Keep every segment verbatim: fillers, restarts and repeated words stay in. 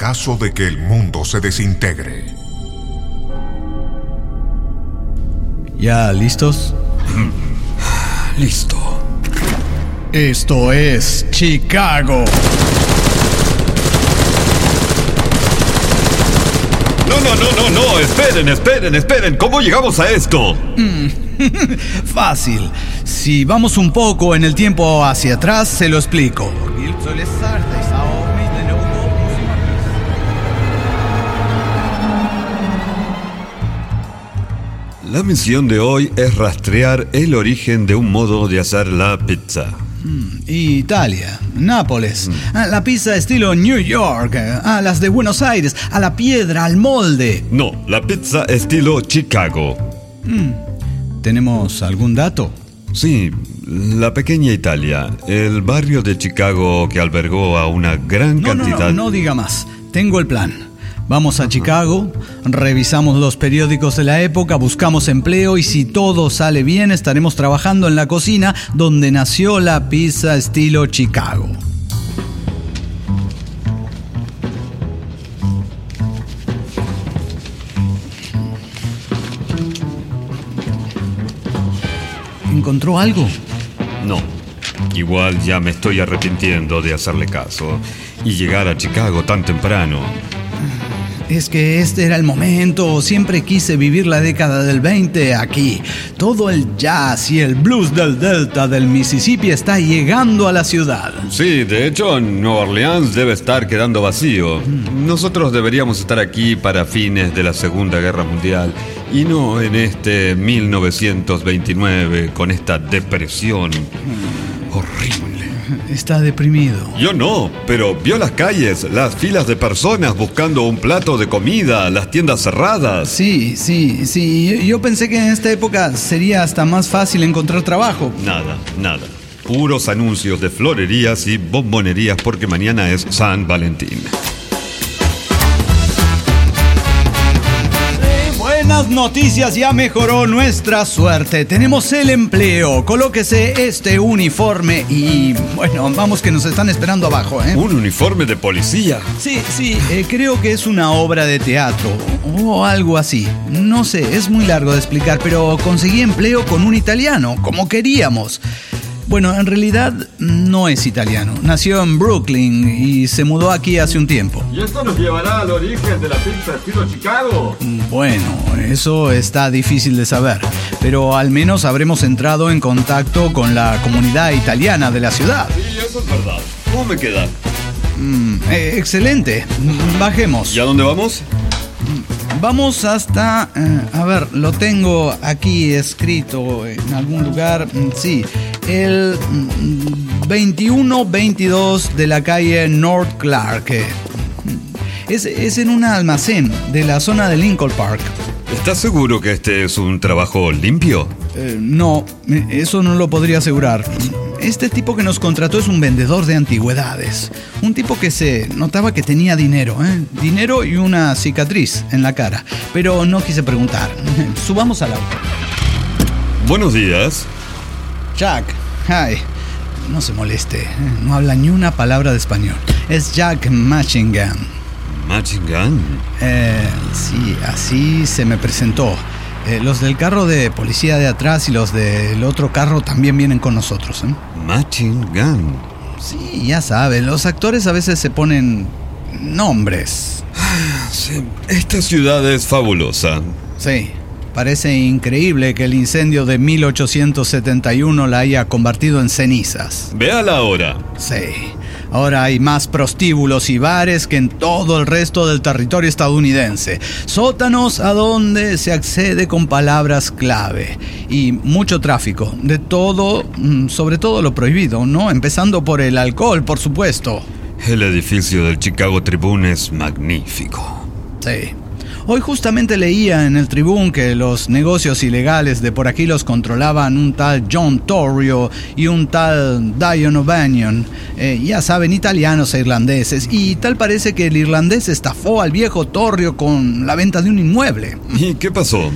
caso de que el mundo se desintegre. ¿Ya listos? Listo. Esto es Chicago. No, no, no, no, no, esperen, esperen, esperen. ¿Cómo llegamos a esto? Mm, fácil. Si vamos un poco en el tiempo hacia atrás, se lo explico. La misión de hoy es rastrear el origen de un modo de hacer la pizza. Mm, Italia, Nápoles, mm. a la pizza estilo New York, a las de Buenos Aires, a la piedra, al molde. No, la pizza estilo Chicago. Mm. ¿Tenemos algún dato? Sí, la pequeña Italia, el barrio de Chicago que albergó a una gran no, cantidad... No, no, no diga más. Tengo el plan. Vamos a Chicago, revisamos los periódicos de la época, buscamos empleo y si todo sale bien estaremos trabajando en la cocina donde nació la pizza estilo Chicago. ¿Encontró algo? No. Igual ya me estoy arrepintiendo de hacerle caso y llegar a Chicago tan temprano. Es que este era el momento, siempre quise vivir la década del veinte aquí. Todo el jazz y el blues del delta del Mississippi está llegando a la ciudad. Sí, de hecho, Nueva Orleans debe estar quedando vacío. Mm. Nosotros deberíamos estar aquí para fines de la Segunda Guerra Mundial y no en este mil novecientos veintinueve con esta depresión mm. horrible. Está deprimido. Yo no, pero vio las calles, las filas de personas buscando un plato de comida, las tiendas cerradas. Sí, sí, sí. Yo pensé que en esta época sería hasta más fácil encontrar trabajo. Nada, nada. Puros anuncios de florerías y bombonerías porque mañana es San Valentín. Buenas noticias, ya mejoró nuestra suerte. Tenemos el empleo. Colóquese este uniforme y, bueno, vamos que nos están esperando abajo, ¿eh? ¿Un uniforme de policía? Sí, sí, eh, creo que es una obra de teatro o algo así. No sé, es muy largo de explicar, pero conseguí empleo con un italiano, como queríamos. Bueno, en realidad no es italiano. Nació en Brooklyn y se mudó aquí hace un tiempo. ¿Y esto nos llevará al origen de la pizza estilo Chicago? Bueno, eso está difícil de saber. Pero al menos habremos entrado en contacto con la comunidad italiana de la ciudad. Sí, eso es verdad. ¿Cómo me queda? Mm, eh, excelente. Bajemos. ¿Y a dónde vamos? Vamos hasta... Eh, a ver, lo tengo aquí escrito en algún lugar. Sí, el veintiuno veintidós de la calle North Clark. Es, es en un almacén de la zona de Lincoln Park. ¿Estás seguro que este es un trabajo limpio? Eh, no, eso no lo podría asegurar. Este tipo que nos contrató es un vendedor de antigüedades. Un tipo que se notaba que tenía dinero, ¿eh? Dinero y una cicatriz en la cara. Pero no quise preguntar. Subamos al auto. Buenos días. Jack, hi. No se moleste, ¿eh? No habla ni una palabra de español. Es Jack Machingan. ¿Machingan? Eh, sí, así se me presentó. Eh, los del carro de policía de atrás y los del otro carro también vienen con nosotros, ¿eh? Machingan. Sí, ya saben, los actores a veces se ponen nombres. Sí, esta ciudad es fabulosa. Sí, parece increíble que el incendio de mil ochocientos setenta y uno la haya convertido en cenizas. Véala ahora. Sí. Ahora hay más prostíbulos y bares que en todo el resto del territorio estadounidense. Sótanos a donde se accede con palabras clave. Y mucho tráfico. De todo, sobre todo lo prohibido, ¿no? Empezando por el alcohol, por supuesto. El edificio del Chicago Tribune es magnífico. Sí. Hoy justamente leía en el Tribune que los negocios ilegales de por aquí los controlaban un tal John Torrio y un tal Dion O'Banion. Eh, ya saben, italianos e irlandeses. Y tal parece que el irlandés estafó al viejo Torrio con la venta de un inmueble. ¿Y qué pasó?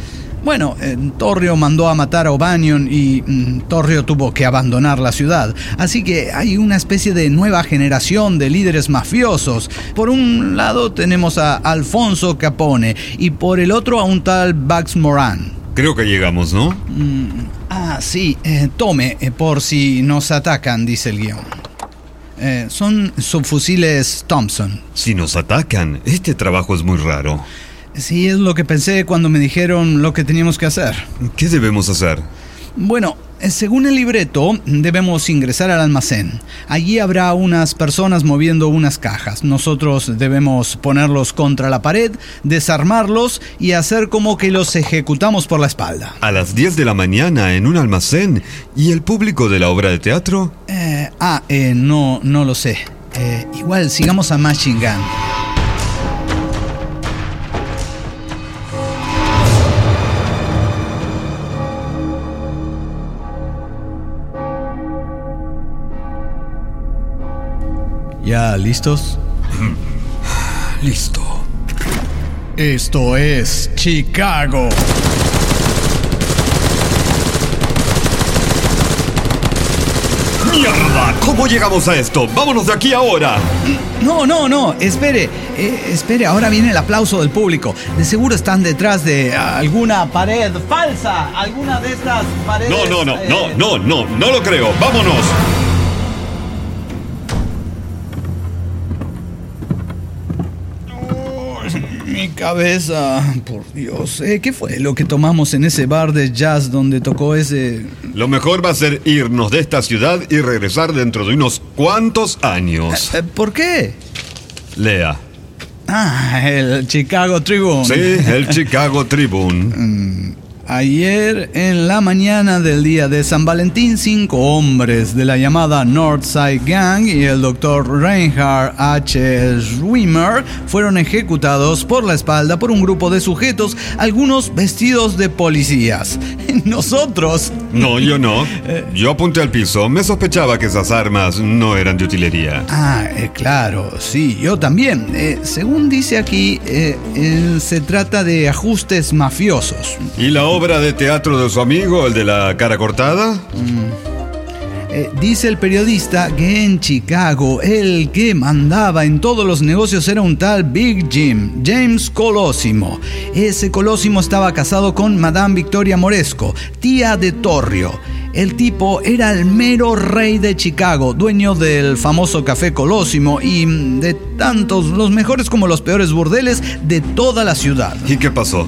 Bueno, eh, Torrio mandó a matar a O'Banion y mm, Torrio tuvo que abandonar la ciudad. Así que hay una especie de nueva generación de líderes mafiosos. Por un lado tenemos a Alfonso Capone y por el otro a un tal Bugs Moran. Creo que llegamos, ¿no? Mm, ah, sí, eh, tome, eh, por si nos atacan, dice el guión. Eh, son subfusiles Thompson. Si nos atacan, este trabajo es muy raro. Sí, es lo que pensé cuando me dijeron lo que teníamos que hacer. ¿Qué debemos hacer? Bueno, según el libreto, debemos ingresar al almacén. Allí habrá unas personas moviendo unas cajas. Nosotros debemos ponerlos contra la pared, desarmarlos y hacer como que los ejecutamos por la espalda. ¿A las diez de la mañana en un almacén? ¿Y el público de la obra de teatro? Eh, ah, eh, no, no lo sé. Eh, igual, sigamos a Machine Gun. ¿Ya listos? Listo. Esto es Chicago. ¡Mierda! ¿Cómo llegamos a esto? ¡Vámonos de aquí ahora! No, no, no, espere, eh, espere, ahora viene el aplauso del público. De seguro están detrás de alguna pared falsa, alguna de estas paredes... No, no, no, eh... no, no, no, no lo creo. ¡Vámonos! Mi cabeza, por Dios. Eh, ¿Qué fue lo que tomamos en ese bar de jazz donde tocó ese...? Lo mejor va a ser irnos de esta ciudad y regresar dentro de unos cuantos años. Eh, ¿Por qué? Lea. Ah, el Chicago Tribune. Sí, el Chicago Tribune. Ayer, en la mañana del día de San Valentín, cinco hombres de la llamada Northside Gang y el doctor Reinhard H. Schwimmer fueron ejecutados por la espalda por un grupo de sujetos, algunos vestidos de policías. ¿Nosotros? No, yo no. Yo apunté al piso. Me sospechaba que esas armas no eran de utilería. Ah, eh, claro, sí, yo también. Eh, según dice aquí, eh, eh, se trata de ajustes mafiosos. ¿Y la obra de teatro de su amigo, el de la cara cortada? Mm. Eh, dice el periodista que en Chicago el que mandaba en todos los negocios era un tal Big Jim, James Colosimo. Ese Colosimo estaba casado con Madame Victoria Moresco, tía de Torrio. El tipo era el mero rey de Chicago, dueño del famoso Café Colosimo y de tantos, los mejores como los peores burdeles de toda la ciudad. ¿Y qué pasó?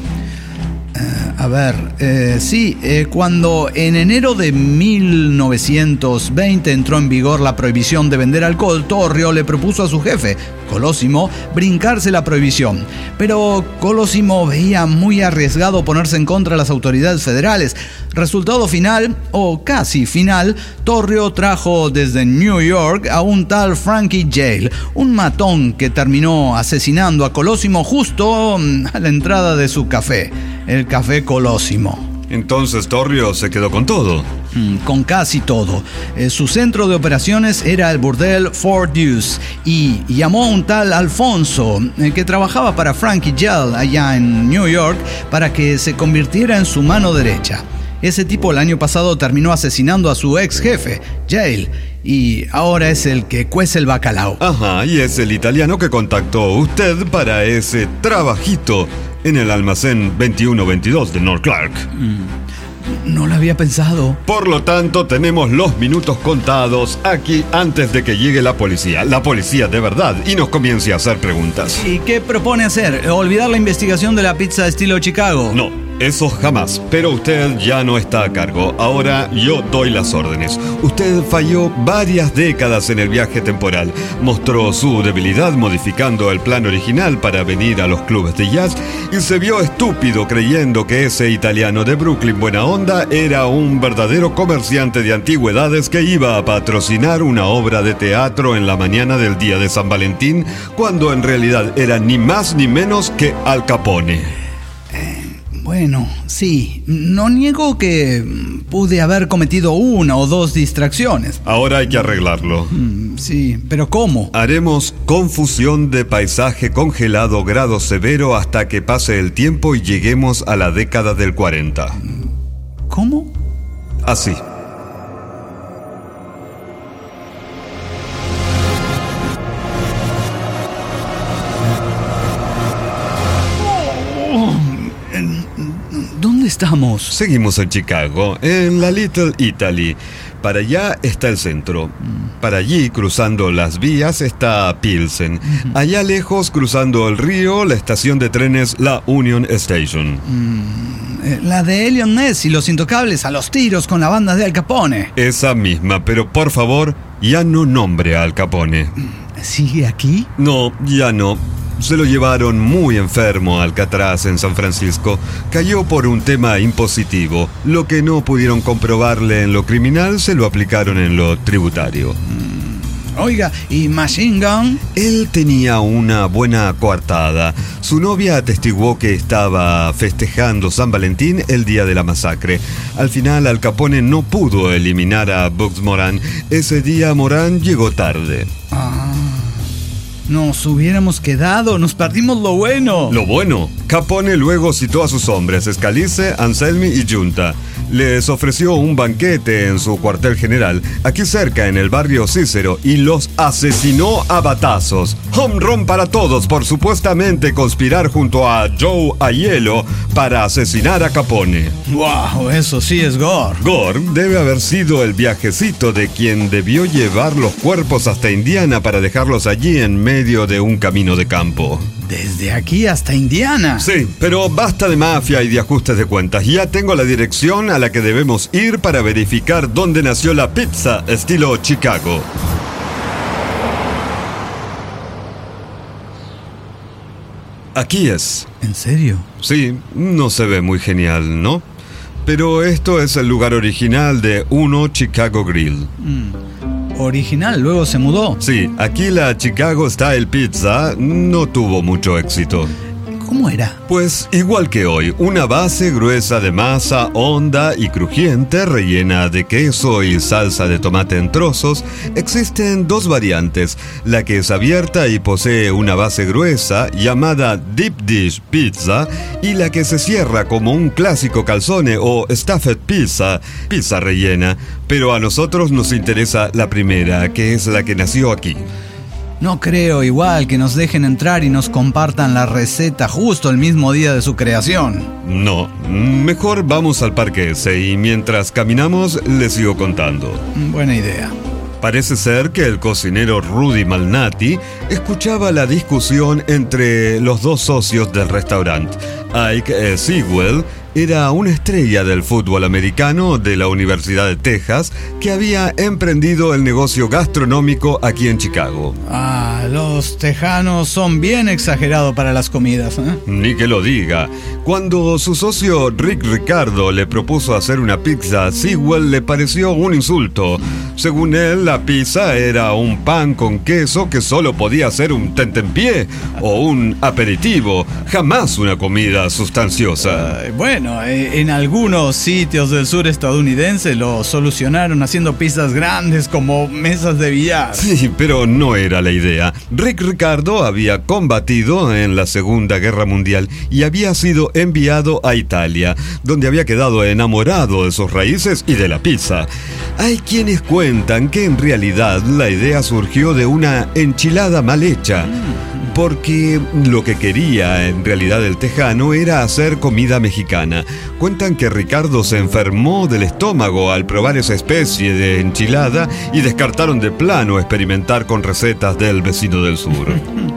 A ver, eh, sí, eh, cuando en enero de mil novecientos veinte entró en vigor la prohibición de vender alcohol, Torrio le propuso a su jefe, Colosimo, brincarse la prohibición. Pero Colosimo veía muy arriesgado ponerse en contra de las autoridades federales. Resultado final, o casi final, Torrio trajo desde New York a un tal Frankie Yale, un matón que terminó asesinando a Colosimo justo a la entrada de su café, el Café Colosimo. Entonces Torrio se quedó con todo. Mm, con casi todo. Eh, su centro de operaciones era el burdel Fort Deuce y llamó a un tal Alfonso eh, que trabajaba para Frankie Yale allá en New York para que se convirtiera en su mano derecha. Ese tipo el año pasado terminó asesinando a su ex jefe, Yale, y ahora es el que cuece el bacalao. Ajá, y es el italiano que contactó usted para ese trabajito en el almacén veintiuno veintidós de North Clark. Mm, no lo había pensado. Por lo tanto, tenemos los minutos contados aquí antes de que llegue la policía. La policía de verdad, y nos comience a hacer preguntas. ¿Y qué propone hacer? ¿Olvidar la investigación de la pizza estilo Chicago? No. Eso jamás, pero usted ya no está a cargo. Ahora yo doy las órdenes. Usted falló varias décadas en el viaje temporal. Mostró su debilidad modificando el plan original para venir a los clubes de jazz y se vio estúpido creyendo que ese italiano de Brooklyn buena onda era un verdadero comerciante de antigüedades que iba a patrocinar una obra de teatro en la mañana del día de San Valentín, cuando en realidad era ni más ni menos que Al Capone. Bueno, sí, no niego que pude haber cometido una o dos distracciones. Ahora hay que arreglarlo. Mm, sí, pero ¿cómo? Haremos confusión de paisaje congelado grado severo hasta que pase el tiempo y lleguemos a la década del cuarenta. ¿Cómo? Así. ¿Dónde estamos? Seguimos en Chicago, en la Little Italy. Para allá está el centro. Para allí, cruzando las vías, está Pilsen. Allá lejos, cruzando el río, la estación de trenes La Union Station. La de Eliot Ness y Los Intocables a los tiros con la banda de Al Capone. Esa misma, pero por favor, ya no nombre a Al Capone. ¿Sigue aquí? No, ya no. Se lo llevaron muy enfermo a Alcatraz en San Francisco. Cayó por un tema impositivo. Lo que no pudieron comprobarle en lo criminal se lo aplicaron en lo tributario. Mm, oiga, ¿y Machine Gun? Él tenía una buena coartada. Su novia atestiguó que estaba festejando San Valentín el día de la masacre. Al final, Al Capone no pudo eliminar a Bugs Moran. Ese día Moran llegó tarde. Ah. Nos hubiéramos quedado, nos perdimos lo bueno. Lo bueno. Capone luego citó a sus hombres, Scalise, Anselmi y Junta. Les ofreció un banquete en su cuartel general, aquí cerca en el barrio Cícero, y los asesinó a batazos. Home run para todos por supuestamente conspirar junto a Joe Aiello para asesinar a Capone. ¡Wow! Eso sí es gore. Gore debe haber sido el viajecito de quien debió llevar los cuerpos hasta Indiana para dejarlos allí en medio de un camino de campo. ¿Desde aquí hasta Indiana? Sí, pero basta de mafia y de ajustes de cuentas. Ya tengo la dirección a la que debemos ir para verificar dónde nació la pizza estilo Chicago. Aquí es. ¿En serio? Sí, no se ve muy genial, ¿no? Pero esto es el lugar original de Uno Chicago Grill. Mm. Original, luego se mudó. Sí, aquí la Chicago Style Pizza no tuvo mucho éxito. ¿Cómo era? Pues igual que hoy, una base gruesa de masa, honda y crujiente, rellena de queso y salsa de tomate en trozos. Existen dos variantes, la que es abierta y posee una base gruesa, llamada Deep Dish Pizza, y la que se cierra como un clásico calzone o Stuffed Pizza, pizza rellena. Pero a nosotros nos interesa la primera, que es la que nació aquí. No creo igual que nos dejen entrar y nos compartan la receta justo el mismo día de su creación. No, mejor vamos al parque ese y mientras caminamos les sigo contando. Buena idea. Parece ser que el cocinero Rudy Malnati escuchaba la discusión entre los dos socios del restaurante. Ike Sewell era una estrella del fútbol americano de la Universidad de Texas que había emprendido el negocio gastronómico aquí en Chicago. Ah, los tejanos son bien exagerados para las comidas, ¿eh? Ni que lo diga. Cuando su socio Rick Ricardo le propuso hacer una pizza, a Sewell le pareció un insulto. Según él, la pizza era un pan con queso que solo podía ser un tentempié o un aperitivo, jamás una comida sustanciosa. Uh, bueno, en algunos sitios del sur estadounidense lo solucionaron haciendo pizzas grandes como mesas de billar. Sí, pero no era la idea. Rick Ricardo había combatido en la Segunda Guerra Mundial y había sido enviado a Italia, donde había quedado enamorado de sus raíces y de la pizza. Hay quienes cuentan que en realidad la idea surgió de una enchilada mal hecha, porque lo que quería en realidad el tejano era hacer comida mexicana. Cuentan que Ricardo se enfermó del estómago al probar esa especie de enchilada y descartaron de plano experimentar con recetas del vecino del sur.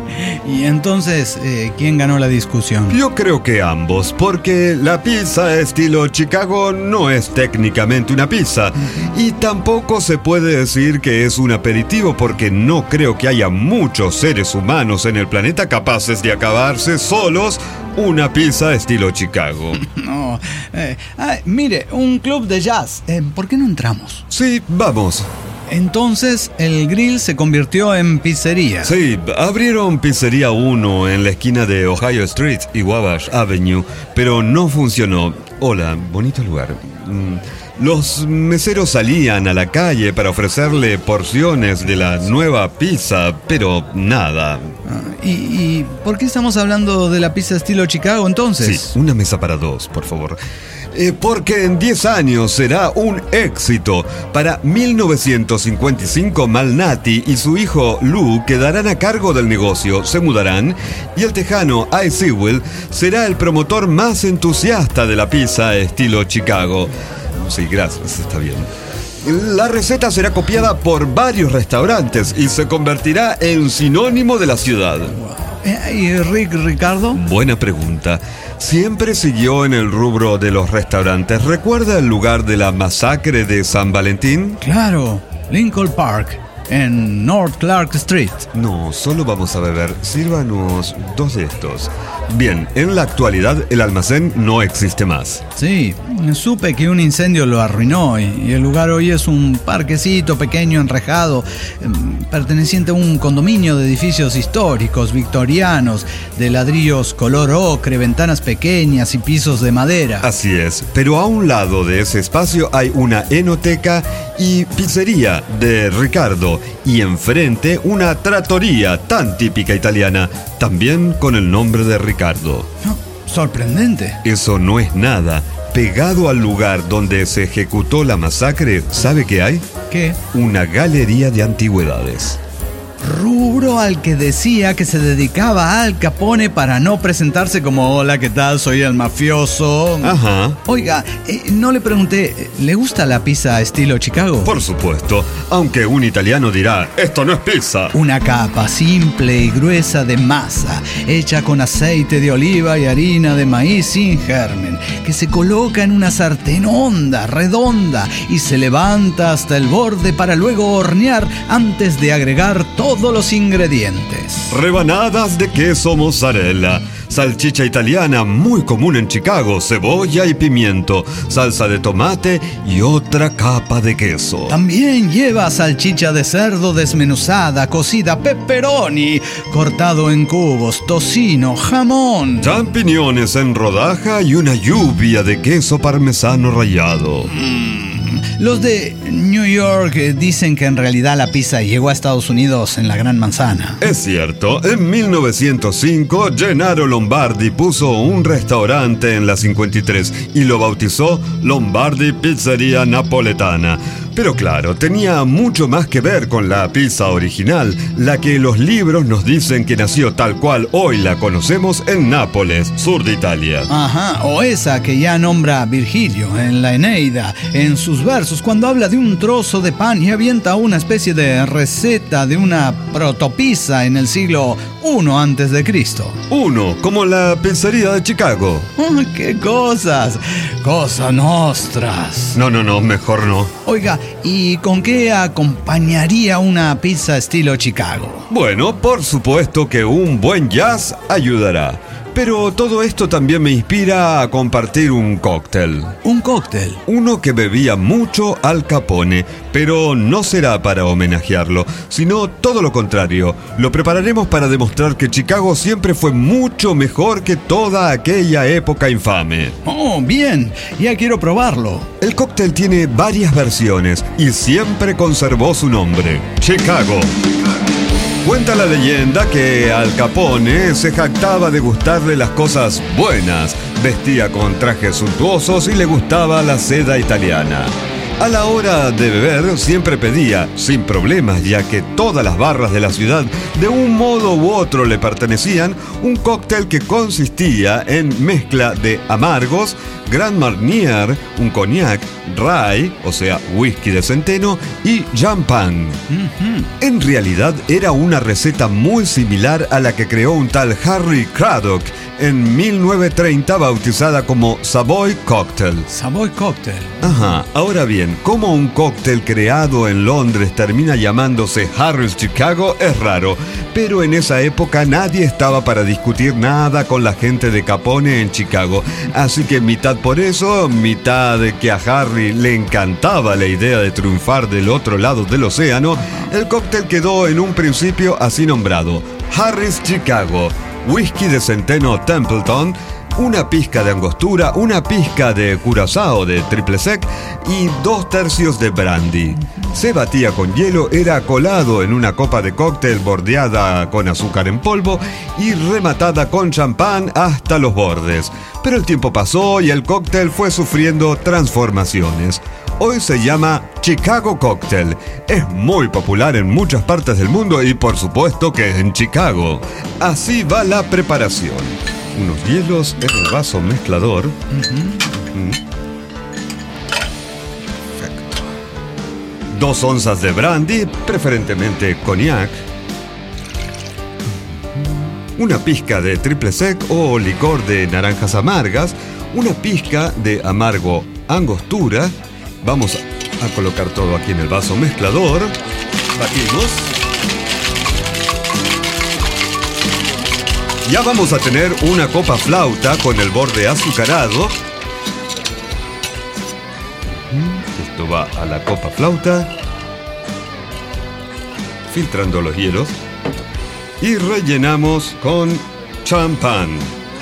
Y entonces, eh, ¿quién ganó la discusión? Yo creo que ambos, porque la pizza estilo Chicago no es técnicamente una pizza y tampoco se puede decir que es un aperitivo porque no creo que haya muchos seres humanos en el planeta capaces de acabarse solos una pizza estilo Chicago. No, eh, ah, mire, un club de jazz. Eh, ¿Por qué no entramos? Sí, vamos. Entonces el grill se convirtió en pizzería. Sí, abrieron Pizzería uno en la esquina de Ohio Street y Wabash Avenue, pero no funcionó. Hola, bonito lugar. Los meseros salían a la calle para ofrecerle porciones de la nueva pizza, pero nada. ¿Y, y por qué estamos hablando de la pizza estilo Chicago entonces? Sí, una mesa para dos, por favor. Eh, porque en diez años será un éxito. Para mil novecientos cincuenta y cinco, Malnati y su hijo Lou quedarán a cargo del negocio, se mudarán, y el tejano Ike Sewell será el promotor más entusiasta de la pizza estilo Chicago. Sí, gracias, está bien. La receta será copiada por varios restaurantes y se convertirá en sinónimo de la ciudad. ¿Y Rick Ricardo? Buena pregunta. Siempre siguió en el rubro de los restaurantes. ¿Recuerda el lugar de la masacre de San Valentín? Claro, Lincoln Park, en North Clark Street. No, solo vamos a beber. Sírvanos dos de estos. Bien, en la actualidad el almacén no existe más. Sí, supe que un incendio lo arruinó y, y el lugar hoy es un parquecito pequeño enrejado, eh, perteneciente a un condominio de edificios históricos, victorianos, de ladrillos color ocre, ventanas pequeñas y pisos de madera. Así es, pero a un lado de ese espacio hay una enoteca y pizzería de Ricardo, y enfrente una trattoria tan típica italiana, también con el nombre de Ricardo. No, sorprendente. Eso no es nada. Pegado al lugar donde se ejecutó la masacre, ¿sabe qué hay? ¿Qué? Una galería de antigüedades. Rubro al que decía que se dedicaba a Al Capone para no presentarse como hola, ¿qué tal? Soy el mafioso. Ajá. Oiga, eh, no le pregunté, ¿le gusta la pizza estilo Chicago? Por supuesto, aunque un italiano dirá, esto no es pizza. Una capa simple y gruesa de masa, hecha con aceite de oliva y harina de maíz sin germen, que se coloca en una sartén honda, redonda, y se levanta hasta el borde para luego hornear antes de agregar todo todos los ingredientes. Rebanadas de queso mozzarella, salchicha italiana muy común en Chicago, cebolla y pimiento, salsa de tomate y otra capa de queso. También lleva salchicha de cerdo desmenuzada, cocida, pepperoni, cortado en cubos, tocino, jamón, champiñones en rodaja y una lluvia de queso parmesano rallado. Mm. Los de New York dicen que en realidad la pizza llegó a Estados Unidos en la Gran Manzana. Es cierto, en mil novecientos cinco Gennaro Lombardi puso un restaurante en la cincuenta y tres y lo bautizó Lombardi Pizzeria Napoletana. Pero claro, tenía mucho más que ver con la pizza original, la que los libros nos dicen que nació tal cual hoy la conocemos en Nápoles, sur de Italia. Ajá, o esa que ya nombra Virgilio en la Eneida, en sus versos, cuando habla de un trozo de pan y avienta una especie de receta de una protopizza en el siglo primero antes de Cristo. Uno, como la pizzería de Chicago. Oh, ¡qué cosas! ¡Cosa nostras! No, no, no, mejor no. Oiga, ¿y con qué acompañaría una pizza estilo Chicago? Bueno, por supuesto que un buen jazz ayudará. Pero todo esto también me inspira a compartir un cóctel. ¿Un cóctel? Uno que bebía mucho Al Capone, pero no será para homenajearlo, sino todo lo contrario. Lo prepararemos para demostrar que Chicago siempre fue mucho mejor que toda aquella época infame. Oh, bien, ya quiero probarlo. El cóctel tiene varias versiones y siempre conservó su nombre: Chicago. Cuenta la leyenda que Al Capone se jactaba de gustarle las cosas buenas, vestía con trajes suntuosos y le gustaba la seda italiana. A la hora de beber siempre pedía, sin problemas, ya que todas las barras de la ciudad de un modo u otro le pertenecían, un cóctel que consistía en mezcla de amargos, Grand Marnier, un cognac, rye, o sea, whisky de centeno, y champán. Uh-huh. En realidad era una receta muy similar a la que creó un tal Harry Craddock en mil novecientos treinta bautizada como Savoy Cocktail. Savoy Cocktail. Ajá, ahora bien, cómo un cóctel creado en Londres termina llamándose Harry's Chicago es raro, pero en esa época nadie estaba para discutir nada con la gente de Capone en Chicago, así que mitad por eso, mitad de que a Harry le encantaba la idea de triunfar del otro lado del océano, el cóctel quedó en un principio así nombrado: Harry's Chicago, whisky de centeno Templeton, una pizca de angostura, una pizca de curazao de triple sec y dos tercios de brandy. Se batía con hielo, era colado en una copa de cóctel bordeada con azúcar en polvo y rematada con champán hasta los bordes. Pero el tiempo pasó y el cóctel fue sufriendo transformaciones. Hoy se llama Chicago Cocktail. Es muy popular en muchas partes del mundo y por supuesto que en Chicago. Así va la preparación. Unos hielos en el vaso mezclador. Uh-huh. Mm. Perfecto. Dos onzas de brandy, preferentemente cognac. Una pizca de triple sec o licor de naranjas amargas. Una pizca de amargo angostura. Vamos a colocar todo aquí en el vaso mezclador. Batimos. Ya vamos a tener una copa flauta con el borde azucarado. Esto va a la copa flauta. Filtrando los hielos. Y rellenamos con champán.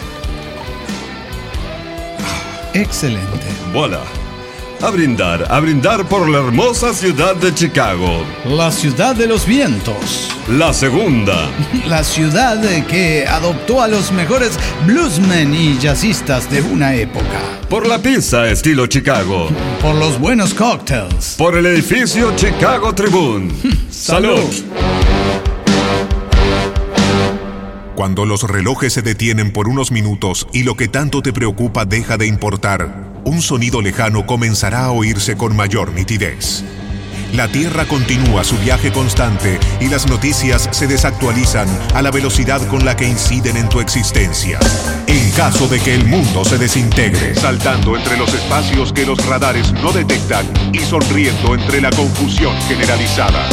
Excelente. Voilà. A brindar, a brindar por la hermosa ciudad de Chicago. La ciudad de los vientos. La segunda. La ciudad que adoptó a los mejores bluesmen y jazzistas de una época. Por la pizza estilo Chicago. Por los buenos cócteles. Por el edificio Chicago Tribune. ¡Salud! Cuando los relojes se detienen por unos minutos y lo que tanto te preocupa deja de importar, un sonido lejano comenzará a oírse con mayor nitidez. La Tierra continúa su viaje constante y las noticias se desactualizan a la velocidad con la que inciden en tu existencia. En caso de que el mundo se desintegre, saltando entre los espacios que los radares no detectan y sonriendo entre la confusión generalizada.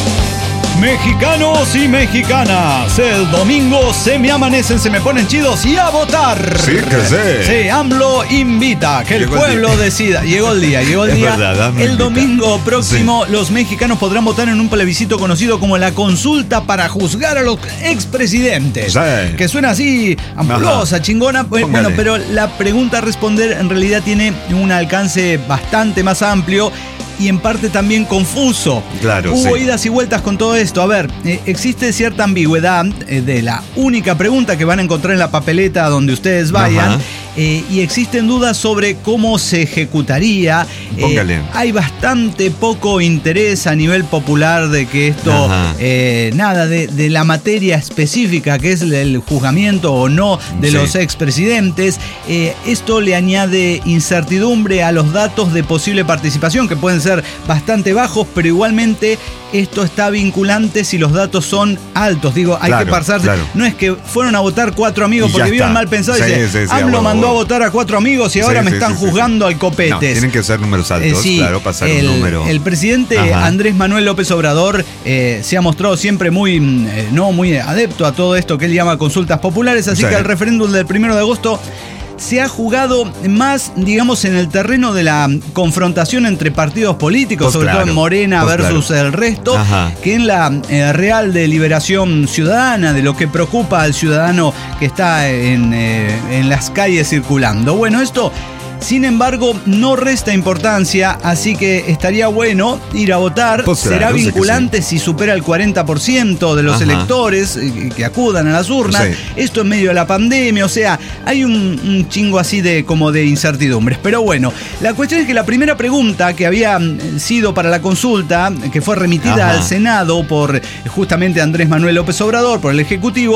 Mexicanos y mexicanas, el domingo se me amanecen, se me ponen chidos y a votar. Sí, que sí. Sí, AMLO invita, que Llegó el pueblo el decida. Llegó el día, llegó el Es día. verdad, AMLO el invita. domingo próximo los mexicanos podrán votar en un plebiscito conocido como la consulta para juzgar a los expresidentes. Sí. Que suena así, ampulosa, Ajá. chingona. Bueno, Póngale. pero la pregunta a responder en realidad tiene un alcance bastante más amplio y en parte también confuso. Claro, Hubo sí. idas y vueltas con todo esto. A ver, eh, existe cierta ambigüedad eh, de la única pregunta que van a encontrar en la papeleta donde ustedes vayan. Eh, y existen dudas sobre cómo se ejecutaría. Póngale. Eh, hay bastante poco interés a nivel popular de que esto, eh, nada, de, de la materia específica que es el juzgamiento o no de Sí. los expresidentes. Eh, esto le añade incertidumbre a los datos de posible participación, que pueden ser bastante bajos, pero igualmente esto está vinculante si los datos son altos. Digo, hay Claro, que pasarse. claro. No es que fueron a votar cuatro amigos Y ya porque vieron está. mal pensado y Sí, dice, sí, sí, AMLO a huevo, mandó a a huevo. votar a cuatro amigos y ahora Sí, me sí, están sí, sí, juzgando sí. al copete. No, tienen que ser números altos, Eh, sí, claro, pasar el, un número. El presidente Ajá. Andrés Manuel López Obrador eh, se ha mostrado siempre muy, mm, eh, no, muy adepto a todo esto que él llama consultas populares, así Sí. que el referéndum del primero de agosto se ha jugado más, digamos, en el terreno de la confrontación entre partidos políticos, Pues sobre claro, todo en Morena pues versus claro. el resto, Ajá. que en la eh, real deliberación ciudadana, de lo que preocupa al ciudadano que está en, eh, en las calles circulando. Bueno, esto, sin embargo, no resta importancia, así que estaría bueno ir a votar. Pues claro, Será sé que vinculante si supera el cuarenta por ciento de los Ajá. electores eh, que acudan a las urnas. Sí. Esto en medio de la pandemia, o sea, hay un, un chingo así de como de incertidumbres. Pero bueno, la cuestión es que la primera pregunta que había mm, sido para la consulta, que fue remitida Ajá. al Senado por eh, justamente Andrés Manuel López Obrador, por el Ejecutivo,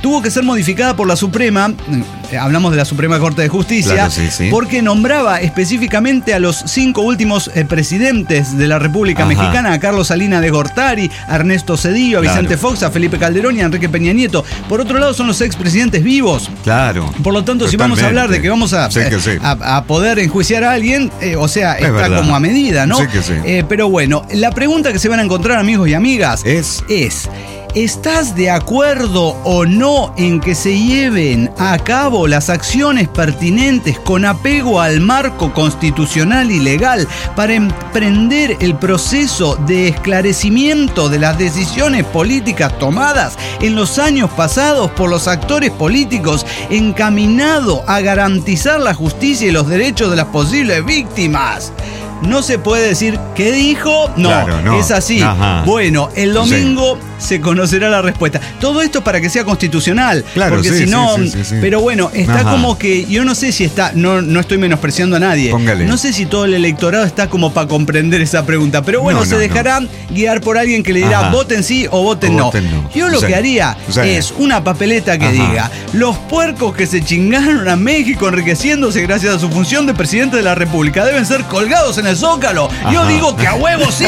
tuvo que ser modificada por la Suprema, eh, hablamos de la Suprema Corte de Justicia, Claro, sí, sí. porque nombraba específicamente a los cinco últimos eh, presidentes de la República Ajá. Mexicana, a Carlos Salinas de Gortari, a Ernesto Cedillo, a Vicente Claro. Fox, a Felipe Calderón y a Enrique Peña Nieto. Por otro lado, son los expresidentes vivos. Claro. Por lo tanto, si vamos a hablar de que vamos a, Sí que sí. a, a poder enjuiciar a alguien, eh, o sea, Es está verdad. como a medida, ¿no? Sí que sí. Eh, pero bueno, la pregunta que se van a encontrar, amigos y amigas, Es- es ¿estás de acuerdo o no en que se lleven a cabo las acciones pertinentes con apego al marco constitucional y legal para emprender el proceso de esclarecimiento de las decisiones políticas tomadas en los años pasados por los actores políticos encaminado a garantizar la justicia y los derechos de las posibles víctimas? No se puede decir ¿qué dijo? No, Claro, no. es así. Ajá. Bueno, el domingo se conocerá la respuesta. Todo esto para que sea constitucional. Claro, porque sí, si no. sí, sí, sí, sí. Pero bueno, está Ajá. como que. Yo no sé si está. No, no estoy menospreciando a nadie. Póngale. No sé si todo el electorado está como para comprender esa pregunta. Pero bueno, No, se no, dejará guiar por alguien que le dirá Ajá. voten sí o voten O no. voten no. Yo lo Sí. que haría Sí. es una papeleta que Ajá. diga: los puercos que se chingaron a México enriqueciéndose gracias a su función de presidente de la República deben ser colgados en el Zócalo. Yo Ajá. digo que a huevo sí.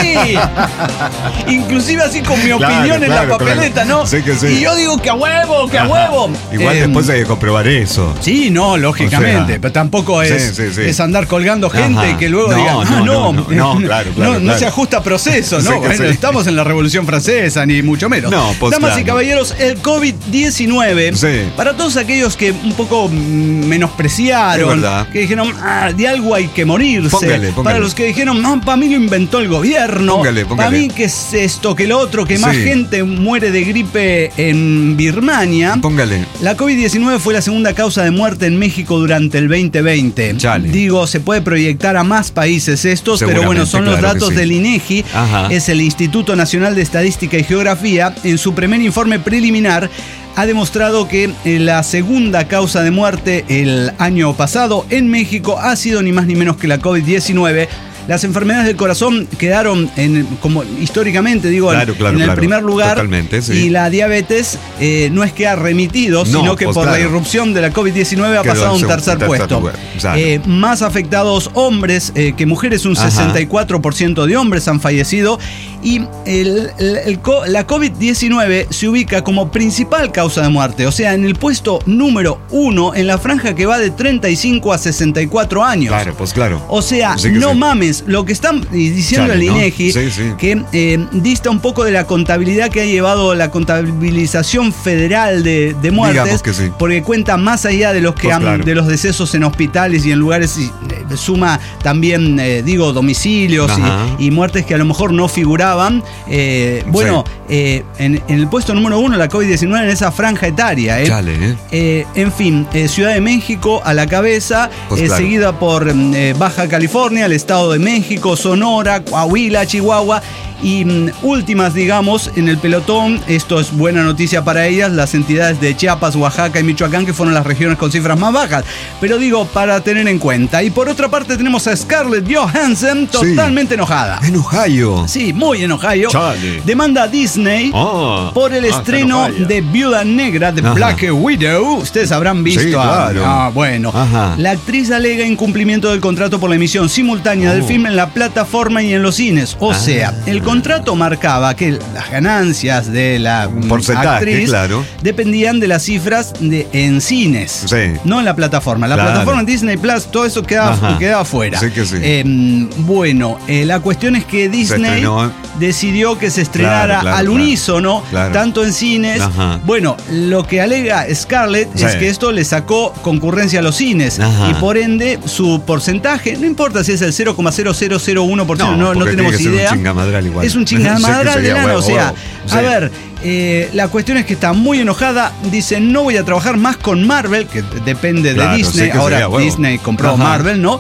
Inclusive así con mi Claro, opinión en claro, la papeleta, claro. ¿no? Sí que sí. Y yo digo que a huevo, que a Ajá. huevo. Igual Eh, después hay que comprobar eso. Sí, no, lógicamente, O sea, pero tampoco es, sí, sí, sí. es andar colgando gente Ajá. y que luego No, digan, ah, no, no, no, no, no, claro, claro, no, no claro. se ajusta a proceso, Sí ¿no? que Bueno, sí. estamos en la Revolución Francesa, ni mucho menos. No, pues Damas y claro. caballeros, el COVID diecinueve, Sí. para todos aquellos que un poco mm, menospreciaron, Es verdad. que dijeron, ah, de algo hay que morirse, Póngale, póngale. para los que dijeron, no, para mí lo inventó el gobierno, Póngale, para póngale. mí que es esto, que lo otro, que más Sí. gente muere de gripe en Birmania. Póngale. La COVID diecinueve fue la segunda causa de muerte en México durante el veinte veinte. Chale. Digo, se puede proyectar a más países estos, pero bueno, Seguramente, son los claro que datos sí. del INEGI, Ajá. es el Instituto Nacional de Estadística y Geografía. En su primer informe preliminar ha demostrado que eh, la segunda causa de muerte el año pasado en México ha sido ni más ni menos que la COVID diecinueve. Las enfermedades del corazón quedaron en, como históricamente, digo, en- Claro, claro, en el claro. primer lugar. Totalmente, sí. Y la diabetes eh, no es que ha remitido, No, sino que pues por la claro. irrupción de la COVID diecinueve ha Quedó pasado a un en tercer, segundo- tercer puesto. lugar, exacto. Eh, más afectados hombres eh, que mujeres, un Ajá. sesenta y cuatro por ciento de hombres han fallecido. Y el, el- el co- la COVID diecinueve se ubica como principal causa de muerte, o sea, en el puesto número uno en la franja que va de treinta y cinco a sesenta y cuatro años. Claro, pues claro. O sea, Sí que no sí. mames, lo que están diciendo Chale, el ¿no? INEGI, Sí, sí. que eh, dista un poco de la contabilidad que ha llevado la contabilización federal de, de muertes, Digamos que sí. porque cuenta más allá de los que Pues han- claro. de los decesos en hospitales y en lugares, y, eh, suma también, eh, digo, domicilios Ajá. y, y muertes que a lo mejor no figuraban. Eh, bueno, Sí. eh, en, en el puesto número uno, la COVID diecinueve en esa franja etaria. ¿eh? Chale, ¿eh? Eh, en fin, eh, Ciudad de México a la cabeza, Pues eh, claro. seguida por eh, Baja California, el Estado de México, Sonora, Coahuila, Chihuahua y mm, últimas, digamos, en el pelotón. Esto es buena noticia para ellas, las entidades de Chiapas, Oaxaca y Michoacán, que fueron las regiones con cifras más bajas. Pero digo, para tener en cuenta. Y por otra parte tenemos a Scarlett Johansson totalmente enojada. En Ohio. Sí, muy enojada. Chale. Demanda a Disney Ah. por el Ah, está estreno enojada. de Viuda Negra, de Ajá. Black Widow. Ustedes habrán visto. Sí, a- claro. Ah, bueno. Ajá. La actriz alega incumplimiento del contrato por la emisión simultánea del Oh. film en la plataforma y en los cines. O Ah. sea, el contrato marcaba que las ganancias de la mm, porcentaje, actriz claro. dependían de las cifras de, en cines, Sí. no en la plataforma. La Claro. plataforma en Disney Plus, todo eso quedaba, Ajá. quedaba fuera. Sí que sí. Eh, bueno, eh, la cuestión es que Disney estrenó. decidió que se estrenara Claro, claro, al claro. unísono, Claro. tanto en cines. Ajá. Bueno, lo que alega Scarlett Sí. es que esto le sacó concurrencia a los cines Ajá. y por ende su porcentaje, no importa si es el cero coma cero cero cero uno por ciento, no, no, porque tenemos tiene que ser idea. un chingamadral igual. Es un Sé que chingamadral de sería lana, huevo, o sea, huevo. a Sí. ver, eh, la cuestión es que está muy enojada, dice no voy a trabajar más con Marvel, que depende Claro, de Disney, sé que ahora sería huevo. Disney compró Ajá. Marvel, ¿no?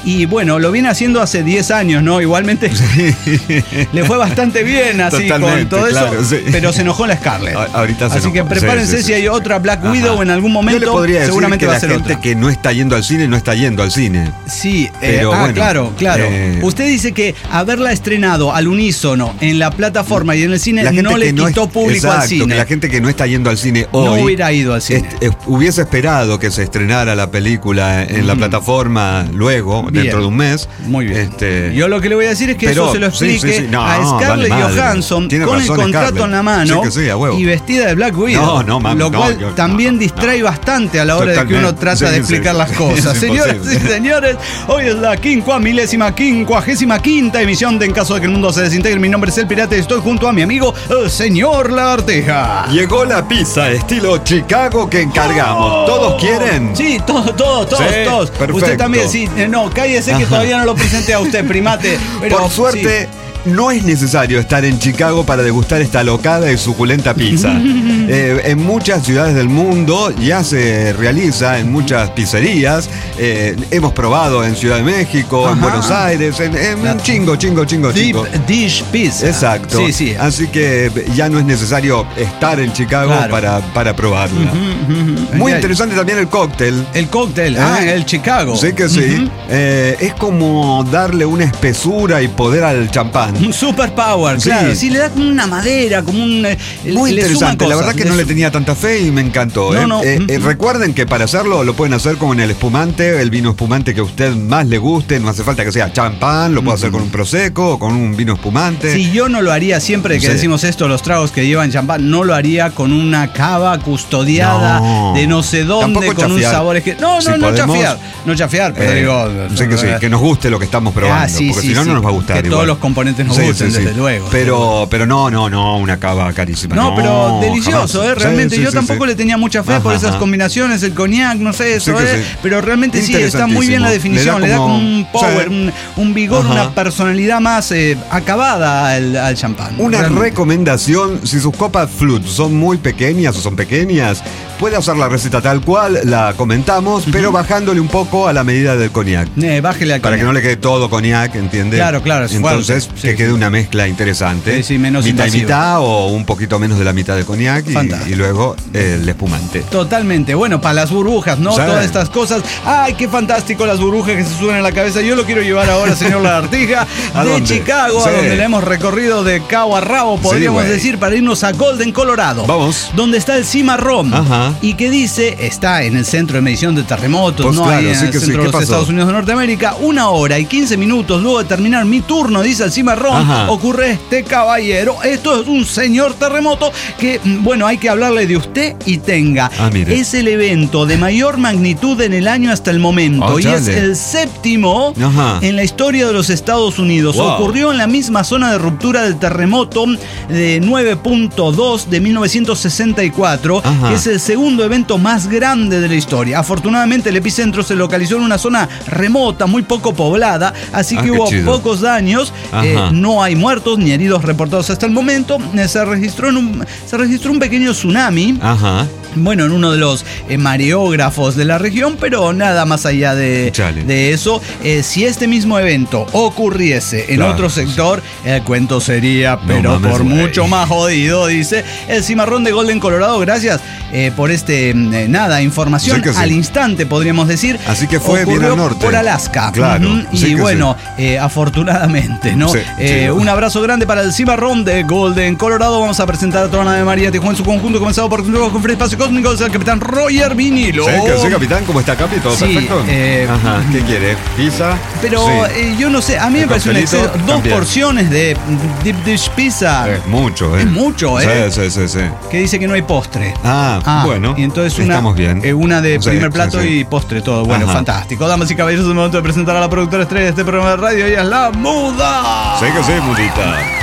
Y bueno, lo viene haciendo hace diez años, ¿no? Igualmente sí. Le fue bastante bien así Totalmente, con todo claro, eso, sí. pero se enojó la Scarlett. A, ahorita se Así enojó. que prepárense sí, sí, si sí. hay otra Black Ajá. Widow en algún momento. Yo le podría decir seguramente que va la a ser gente otra. que no está yendo al cine no está yendo al cine. Sí, Pero eh, ah, bueno, claro, claro. eh, Usted dice que haberla estrenado al unísono en la plataforma y en el cine La gente no le que no quitó es- público exacto, al cine. que la gente que no está yendo al cine hoy No hubiera ido al cine. est- est- hubiese esperado que se estrenara la película en la Mm. plataforma luego, Bien. dentro de un mes. Muy bien. Este, Yo lo que le voy a decir es que pero, eso se lo sí, explique sí, sí. No, a Scarlett vale madre. Johansson Tiene con razón, el contrato Scarlett. en la mano Sí que sí, a huevo. y vestida de Black Widow. No, no, mami, lo no, cual yo- también no, no, distrae no. bastante a la hora de que Totalmente. uno trata Sí, de sí. explicar las Es cosas. Señoras y imposible. señores, hoy es la quincuagésima milésima, quincuagésima quinta emisión de En caso de que el mundo se desintegre. Mi nombre es El Pirata y estoy junto a mi amigo, el señor Lagarteja. Llegó la pizza estilo Chicago que encargamos. ¿Todos quieren? Sí, todos, todos, todos, Sí, todos. perfecto. Usted también, sí. Eh, No, cállese que Ajá. todavía no lo presenté a usted, primate. Pero, Por suerte, no es necesario estar en Chicago para degustar esta locada y suculenta pizza. Eh, en muchas ciudades del mundo ya se realiza, en muchas pizzerías. Eh, hemos probado en Ciudad de México, en Ajá. Buenos Aires, en, en La- un chingo, chingo, chingo, Deep chingo. Dish Pizza. Exacto. Sí, sí. Así que ya no es necesario estar en Chicago Claro. para, para probarla. Muy Ya- interesante también el cóctel. El cóctel, ah, ¿Eh? el Chicago. Sí que sí. Ujú. Eh, es como darle una espesura y poder al champán. Un superpower, Sí. claro. Sí, le da como una madera, como un. eh, Muy le suman interesante, la cosas. verdad que no le tenía tanta fe y me encantó. No, ¿eh? no. Eh, eh, Mm. recuerden que para hacerlo lo pueden hacer con el espumante, el vino espumante que a usted más le guste, no hace falta que sea champán, lo puede hacer con un prosecco o con un vino espumante. Si yo no lo haría siempre que Sí. decimos esto, los tragos que llevan champán, no lo haría con una cava custodiada No. de no sé dónde, Tampoco con un chafiar. sabor que. No, no, Si no podemos, chafiar. No chafiar, pero Eh, digo. sí que sí, que nos guste lo que estamos probando, Ah, sí, porque sí, si no, sí. no nos va a gustar. Que igual. todos los componentes nos Sí, gusten, sí, sí. desde luego. Pero, pero no, no, no, una cava carísima. No, pero delicioso, jamás. ¿eh? Realmente Sí, sí, yo sí, tampoco sí. le tenía mucha fe Ajá, por esas ajá. combinaciones, el coñac, no sé, eso, Sí que ¿eh? sí. Pero realmente sí, está muy bien la definición, le da como, un power, sí. un, un vigor, Ajá. una personalidad más eh, acabada al, al champán. Una realmente. recomendación, si sus copas Flut son muy pequeñas o son pequeñas, puede hacer la receta tal cual, la comentamos, pero bajándole un poco a la medida del coñac. Eh, bájele al Para que coñac. no le quede todo coñac, ¿entiende? Claro, claro, es Entonces, fuerte. que Sí, quede sí. una mezcla interesante. Sí, sí, menos mitad y invasivo. mitad o un poquito menos de la mitad de coñac y, Fantástico. y luego eh, el espumante. Totalmente, bueno, para las burbujas, ¿no? Sí. Todas estas cosas. ¡Ay, qué fantástico las burbujas que se suben en la cabeza! Yo lo quiero llevar ahora, señor Lagartija, ¿A de dónde? Chicago, Sí. a donde le hemos recorrido de cabo a rabo, podríamos güey. decir, para irnos a Golden, Colorado. Vamos. Donde está el Cimarrón. Ajá. Y que dice, está en el centro de medición de terremotos, Pues no claro, hay en sí el que sí. centro ¿Qué de los pasó? Estados Unidos de Norteamérica. Una hora y quince minutos luego de terminar mi turno, dice el Cimarrón, Ajá. ocurre este caballero. Esto es un señor terremoto que, mm, bueno, hay que hablarle de usted y tenga. Ah, mire. Es el evento de mayor magnitud en el año hasta el momento. Oh, y es chale. el séptimo Ajá. en la historia de los Estados Unidos. Wow. Ocurrió en la misma zona de ruptura del terremoto de nueve punto dos de mil novecientos sesenta y cuatro, Ajá. que es el segundo evento más grande de la historia. Afortunadamente el epicentro se localizó en una zona remota, muy poco poblada, así Ah, que qué hubo chido. pocos daños. Ajá. Eh, no hay muertos ni heridos reportados hasta el momento. Eh, se registró en un, se registró un pequeño tsunami. Ajá. Bueno, en uno de los eh, mareógrafos de la región, pero nada más allá de, Chale. de eso. Eh, si este mismo evento ocurriese en Claro, otro sector, el cuento sería, pero mames, por güey. mucho más jodido, dice el Cimarrón de Golden, Colorado. Gracias eh, por este, eh, nada, información Sí que sí. al instante, podríamos decir. Así que fue bien Ocurrió al norte. por Alaska. Claro, Ujú, sí y que bueno, eh, afortunadamente, ¿no? Sí, Eh, sí. un abrazo grande para el Cimarrón de Golden, Colorado. Vamos a presentar a toda la de María Tijuana en su conjunto, comenzado por nuevo con Free Espacio Cósmico, es el capitán Roger Vinilo. Sí, que sí, capitán, ¿cómo está, Capi? ¿Todo Sí, perfecto? eh, Ajá, ¿qué quiere? ¿Pizza? Pero Sí. eh, yo no sé, a mí me El parece un coctelito, exceso. Dos también. porciones de Deep Dish Pizza. Es mucho, ¿eh? Es mucho, ¿eh? Sí, sí, sí, sí. Que dice que no hay postre. Ah, bueno. Y entonces una, estamos bien. eh, una de Sí, primer sí, plato sí. y postre, todo. Bueno, Ajá. fantástico. Damas y caballeros, es el momento de presentar a la productora estrella de este programa de radio. Ella es la Muda. Sí que sí, mudita.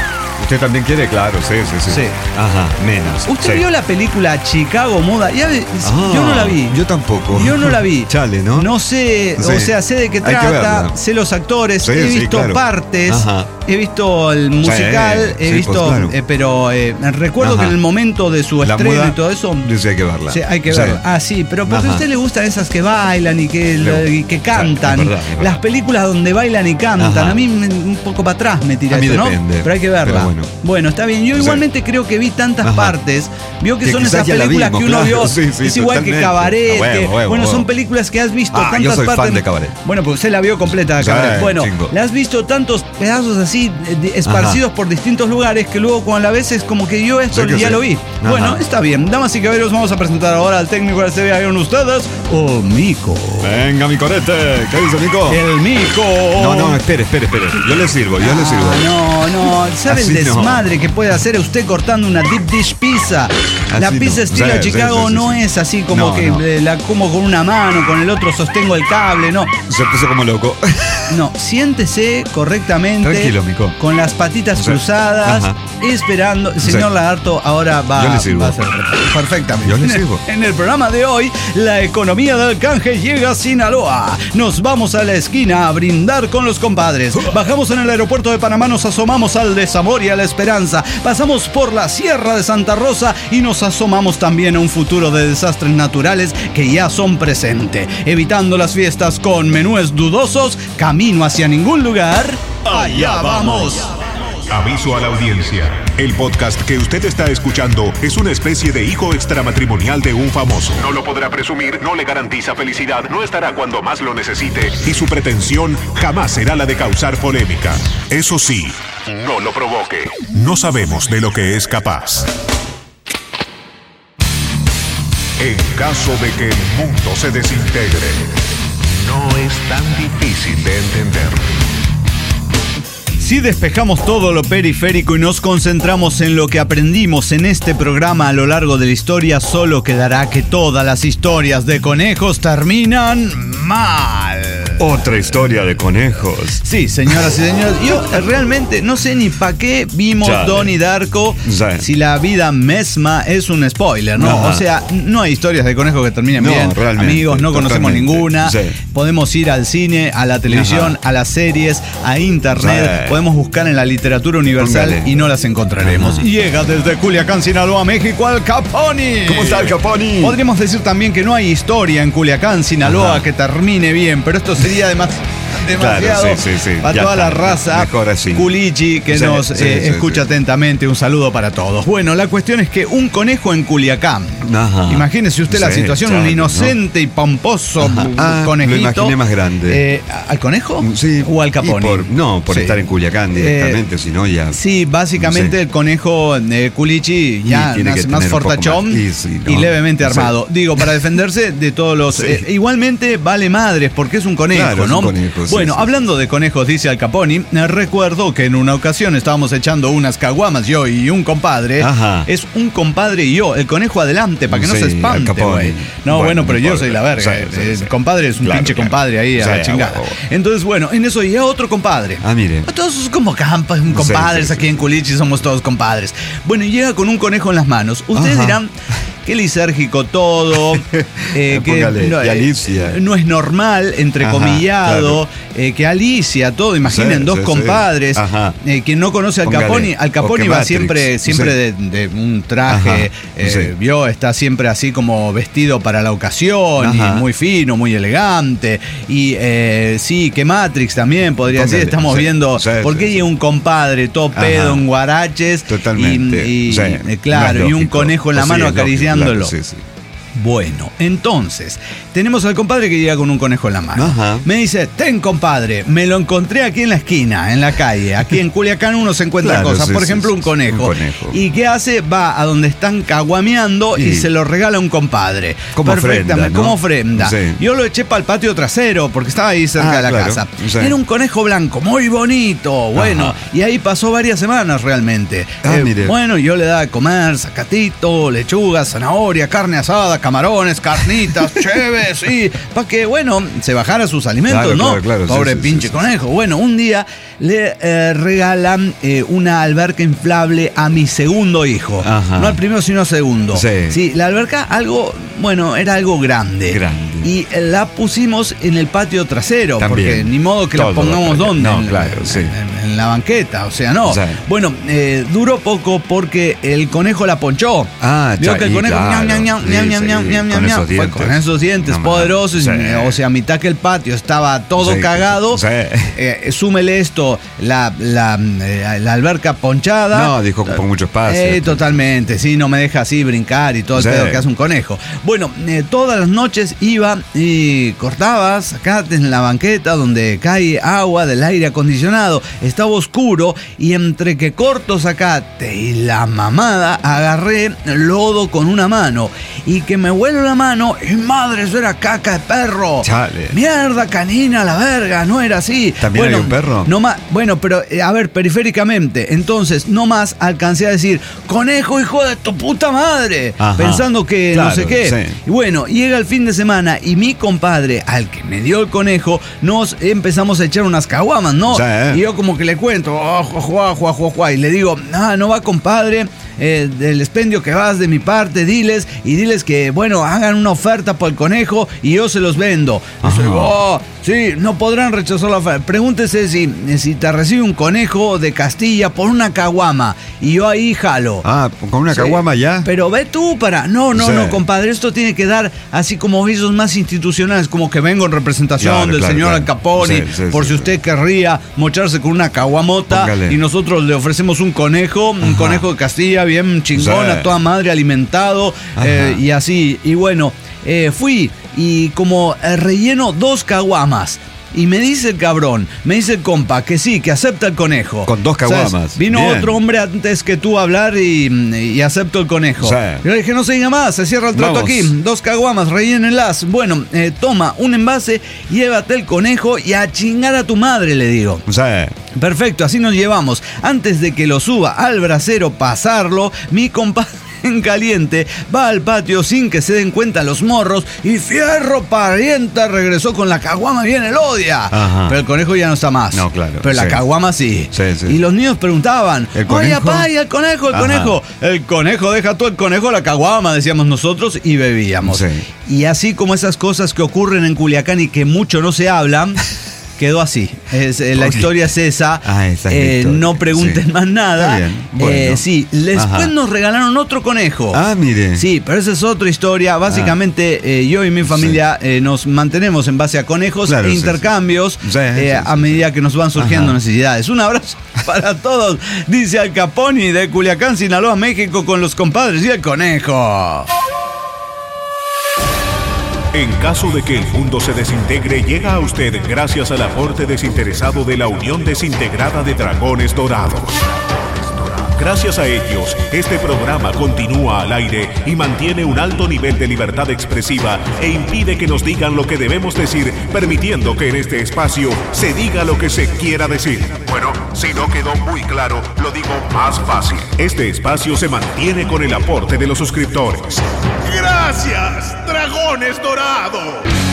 ¿Usted también quiere? Claro, sí, sí, sí. Sí. Ajá, menos. ¿Usted sí. vio la película Chicago Muda? Ya, Ah, yo no la vi. Yo tampoco. Yo no la vi. Chale, ¿no? No sé, Sí. o sea, sé de qué Hay que trata, verla. sé los actores, Sí, he sí, visto claro. partes, Ajá. he visto el musical, Sí, he sí, visto, pues, claro. eh, pero eh, recuerdo Ajá. que en el momento de su La estreno muda, y todo eso, dice hay que verla. sí, hay que Sí. verla. Ah, sí, pero porque a Ajá. usted le gustan esas que bailan y que, Le- y que cantan. es verdad, es verdad. Las películas donde bailan y cantan, Ajá. a mí me- un poco para atrás me tira A mí eso, ¿no? depende, Pero hay que verla. pero bueno. Bueno, está bien. Yo Sí. igualmente creo que vi tantas Ajá. partes. Vio que, Que son quizás esas ya la películas vimos, que uno claro. vio. Sí, sí, es igual totalmente. que Cabaret. A huevo, que- a huevo, bueno, a son huevo. películas que has visto Ah, yo tantas soy fan partes. de Cabaret. Bueno, pues usted la vio completa de Sí, Cabaret. Bueno, chingo. la has visto tantos pedazos así eh, de- esparcidos por distintos lugares que luego cuando la ves es como que yo esto Sí que ya sí. lo vi. Ajá. Bueno, está bien. Damas y caballeros, vamos a presentar ahora al técnico de la T V con ustedes, o Mico. Venga, mi corete. ¿Qué dice, Mico? El Mico. No, no, espere, espere, espere. Yo le sirvo, yo le sirvo. Ah, no, no, ¿sabe el Así no. desmadre que puede hacer usted cortando una deep dish pizza? La Así pizza no. estilo Sí, sí, Chicago sí, sí, no sí. es así como No, que no. eh, la como con una mano, con el otro sostengo el cable, no. Se puso como loco. No, siéntese correctamente. Tranquilo, Mico. Con las patitas Sí. cruzadas, Ajá. esperando. El señor Sí. Lagarto ahora va, Yo le sirvo. va a hacer perfectamente. Yo le En el- sirvo. En el programa de hoy, la economía del canje llega a Sinaloa. Nos vamos a la esquina a brindar con los compadres. Bajamos en el aeropuerto de Panamá, nos asomamos al desamor y a la esperanza. Pasamos por la Sierra de Santa Rosa y nos asomamos también a un futuro de desastres naturales que ya son presente. Evitando las fiestas con menúes dudosos, camino hacia ningún lugar. ¡Allá vamos! Aviso a la audiencia. El podcast que usted está escuchando es una especie de hijo extramatrimonial de un famoso. No lo podrá presumir, no le garantiza felicidad, no estará cuando más lo necesite y su pretensión jamás será la de causar polémica. Eso sí, no lo provoque. No sabemos de lo que es capaz. En caso de que el mundo se desintegre, no es tan difícil de entender. Si despejamos todo lo periférico y nos concentramos en lo que aprendimos en este programa a lo largo de la historia, solo quedará que todas las historias de conejos terminan mal. Otra historia de conejos. Sí, señoras y señores, yo eh, realmente no sé ni para qué vimos Chale. Donnie Darko Sí. si la vida misma es un spoiler, ¿no? Ajá. O sea, no hay historias de conejos que terminen No, bien. realmente, Amigos, no conocemos totalmente. ninguna. Sí. Podemos ir al cine, a la televisión, Ajá. a las series, a internet. Sí. Podemos buscar en la literatura universal Póngale. y no las encontraremos. Ajá. Llega desde Culiacán, Sinaloa, México, Al Caponi. ¿Cómo está el Caponi? Podríamos decir también que no hay historia en Culiacán, Sinaloa, Ajá. que termine bien, pero esto sería además demasiado Claro, sí, sí, sí. para Ya toda la está. raza Mejor así. culichi que Sí, nos sí, eh, sí, escucha sí. atentamente. Un saludo para todos. Bueno, la cuestión es que un conejo en Culiacán. Ajá. Imagínese usted la Sí, situación, chale, un ¿no? inocente y pomposo Ajá. Ah, conejito. lo imaginé más grande. Eh, ¿Al conejo? Sí. ¿O al Caponi? Y por- no, por Sí. estar en Culiacán directamente, Eh, si no ya. Sí, básicamente Sí. el conejo de Culichi ya Y tiene más, que más tener un poco fortachón más. y, Y sí, ¿no? levemente Sí. armado. Digo, para defenderse de todos los... Sí. eh, igualmente vale madres porque es un conejo, Claro, es ¿no? un conejo, sí, bueno, sí, hablando de conejos, dice Al Caponi, eh, recuerdo que en una ocasión estábamos echando unas caguamas yo y un compadre. Ajá. Es un compadre y yo, el conejo adelante, para que no Sí, se Al espante, Caponi. güey. No, bueno, Bueno, pero no yo importa. soy la verga. Sí, sí, el sí. compadre es un Claro, pinche claro. compadre ahí a Sí, la chingada. a huevo. Entonces, bueno, en eso ya otro compadre. Ah, mire. Todos son como campas, compadres, Sí, sí, aquí en Culichi somos todos compadres. Bueno, y llega con un conejo en las manos. Ustedes Ajá. dirán que lisérgico todo, eh, que Póngale, no, y eh, Alicia. no es normal, entrecomillado, eh, que Alicia, todo, imaginen Sí, dos sí, sí. compadres. Ajá. Eh, quien no conoce al Póngale, Caponi, al o Caponi que va Matrix. siempre, siempre Sí. de, de un traje, Ajá. eh, Sí. vio, está siempre así como vestido para la ocasión, Ajá. y muy fino, muy elegante. Y eh, sí, que Matrix también podría Póngale, ser, estamos sí, viendo, sí, porque sí, hay sí. un compadre todo Ajá. pedo en guaraches. Totalmente. Y, y, Sí, eh, claro, no es y un lógico. conejo en la Pues sí, mano es lógico, acariciándolo. claro, sí, sí. Bueno, entonces, tenemos al compadre que llega con un conejo en la mano. Ajá. Me dice, ten compadre, me lo encontré aquí en la esquina, en la calle. Aquí en Culiacán uno se encuentra Claro, cosas. sí, Por sí, ejemplo, sí, un sí, conejo. un conejo. ¿Y qué hace? Va a donde están caguameando y, Y- se lo regala a un compadre. Como Perfectamente, ofrenda, ¿no? como ofrenda. Sí. Yo lo eché para el patio trasero porque estaba ahí cerca Ah, de la claro, casa. sí. Era un conejo blanco, muy bonito. Bueno, Ajá. y ahí pasó varias semanas realmente. Ah, mire. Bueno, yo le daba de comer zacatito, lechuga, zanahoria, carne asada, camarones, carnitas, chéves, sí, para que, bueno, se bajara sus alimentos, claro, ¿no? Claro, claro, Pobre sí, sí, pinche sí, conejo. Sí. Bueno, un día le eh, regalan eh, una alberca inflable a mi segundo hijo. Ajá. No al primero, sino al segundo. Sí. Sí, la alberca, algo, bueno, era algo grande. Grande. Y eh, la pusimos en el patio trasero, También. porque ni modo que Todo la pongamos lo donde. No, en, claro, en, sí. en, en la banqueta, o sea, no. O sea, bueno, eh, duró poco porque el conejo la ponchó. Ah, Vio ya, que el y conejo claro, ñam, ñam, sí, ñam, sí, ñam, ñam, ñam, con ñam, esos fue dientes. con esos dientes No, poderosos. sí. O sea, a mitad que el patio estaba todo Sí, cagado. sí. Eh, súmele esto, la, la, eh, la alberca ponchada. No, dijo con mucho espacio. Eh, totalmente, sí, no me deja así brincar y todo el Sí. pedo que hace un conejo. Bueno, eh, todas las noches iba y cortaba, sacate en la banqueta donde cae agua del aire acondicionado. Estaba oscuro y entre que corto, sacate y la mamada, agarré lodo con una mano y que me huelo la mano y madre, eso era caca de perro. Chale. Mierda, canina, la verga, no era así. ¿También bueno, hay un perro? No más, bueno, pero eh, a ver, periféricamente, entonces no más alcancé a decir, conejo, hijo de tu puta madre, Ajá. pensando que Claro, no sé qué. sí. Y bueno, llega el fin de semana y mi compadre, al que me dio el conejo, nos empezamos a echar unas caguamas, ¿no? Sí, ¿eh? Y yo como que le cuento, oh, jua, jua, jua, jua, jua, y le digo, ah, no va, compadre, eh, del expendio que vas de mi parte, diles, y diles que, bueno, hagan una oferta por el conejo y yo se los vendo. Y yo digo, oh, sí, no podrán rechazar la oferta. Pregúntese si, si te recibe un conejo de Castilla por una caguama, y yo ahí jalo. Ah, con una Sí. caguama ya. Pero ve tú para... No, no, Sí. no, compadre, esto tiene que dar así como visos más institucionales, como que vengo en representación Claro, del claro, señor claro. Al Capone, Sí, sí, por sí, si sí. usted querría mocharse con una caguamota. Póngale. Y nosotros le ofrecemos un conejo, un Ajá. conejo de Castilla, bien chingón, Sí. a toda madre, alimentado, Ajá. eh, y así. Y bueno, eh, fui y como eh, relleno dos caguamas. Y me dice el cabrón, me dice el compa, que sí, que acepta el conejo. Con dos ¿Sabes? caguamas. Vino Bien. otro hombre antes que tú a hablar y, y acepto el conejo. Sí. Yo le dije, no se diga más, se cierra el trato Vamos. aquí. Dos caguamas, rellénenlas. Bueno, eh, toma un envase, llévate el conejo y a chingar a tu madre, le digo. O sea, Perfecto, así nos llevamos. Antes de que lo suba al brasero, pasarlo, mi compadre en caliente va al patio sin que se den cuenta los morros y fierro parienta regresó con la caguama bien elodia. Ajá. Pero el conejo ya no está más. No, claro, Pero la sí. caguama sí. Sí, sí. Y los niños preguntaban, ¿El oye, conejo? papá, ¿y el conejo? El Ajá. conejo. El conejo, deja tú el conejo, la caguama, decíamos nosotros y bebíamos. Sí. Y así como esas cosas que ocurren en Culiacán y que mucho no se hablan, quedó así. Es, eh, la Ok. historia es esa. Ah, esa es la Eh, historia, no pregunten sí. más nada. Está bien, bueno. Eh, sí, después Ajá. nos regalaron otro conejo. Ah, mire. Sí, pero esa es otra historia. Básicamente, eh, yo y mi familia eh, nos mantenemos en base a conejos Claro, e sí, intercambios sí. Sí, eh, sí, a sí, medida que nos van surgiendo Ajá. necesidades. Un abrazo para todos, dice Al Capone de Culiacán, Sinaloa, México, con los compadres y el conejo. En caso de que el mundo se desintegre, llega a usted gracias al aporte desinteresado de la Unión Desintegrada de Dragones Dorados. Gracias a ellos, este programa continúa al aire y mantiene un alto nivel de libertad expresiva e impide que nos digan lo que debemos decir, permitiendo que en este espacio se diga lo que se quiera decir. Bueno, si no quedó muy claro, lo digo más fácil. Este espacio se mantiene con el aporte de los suscriptores. ¡Gracias, Dragones Dorados!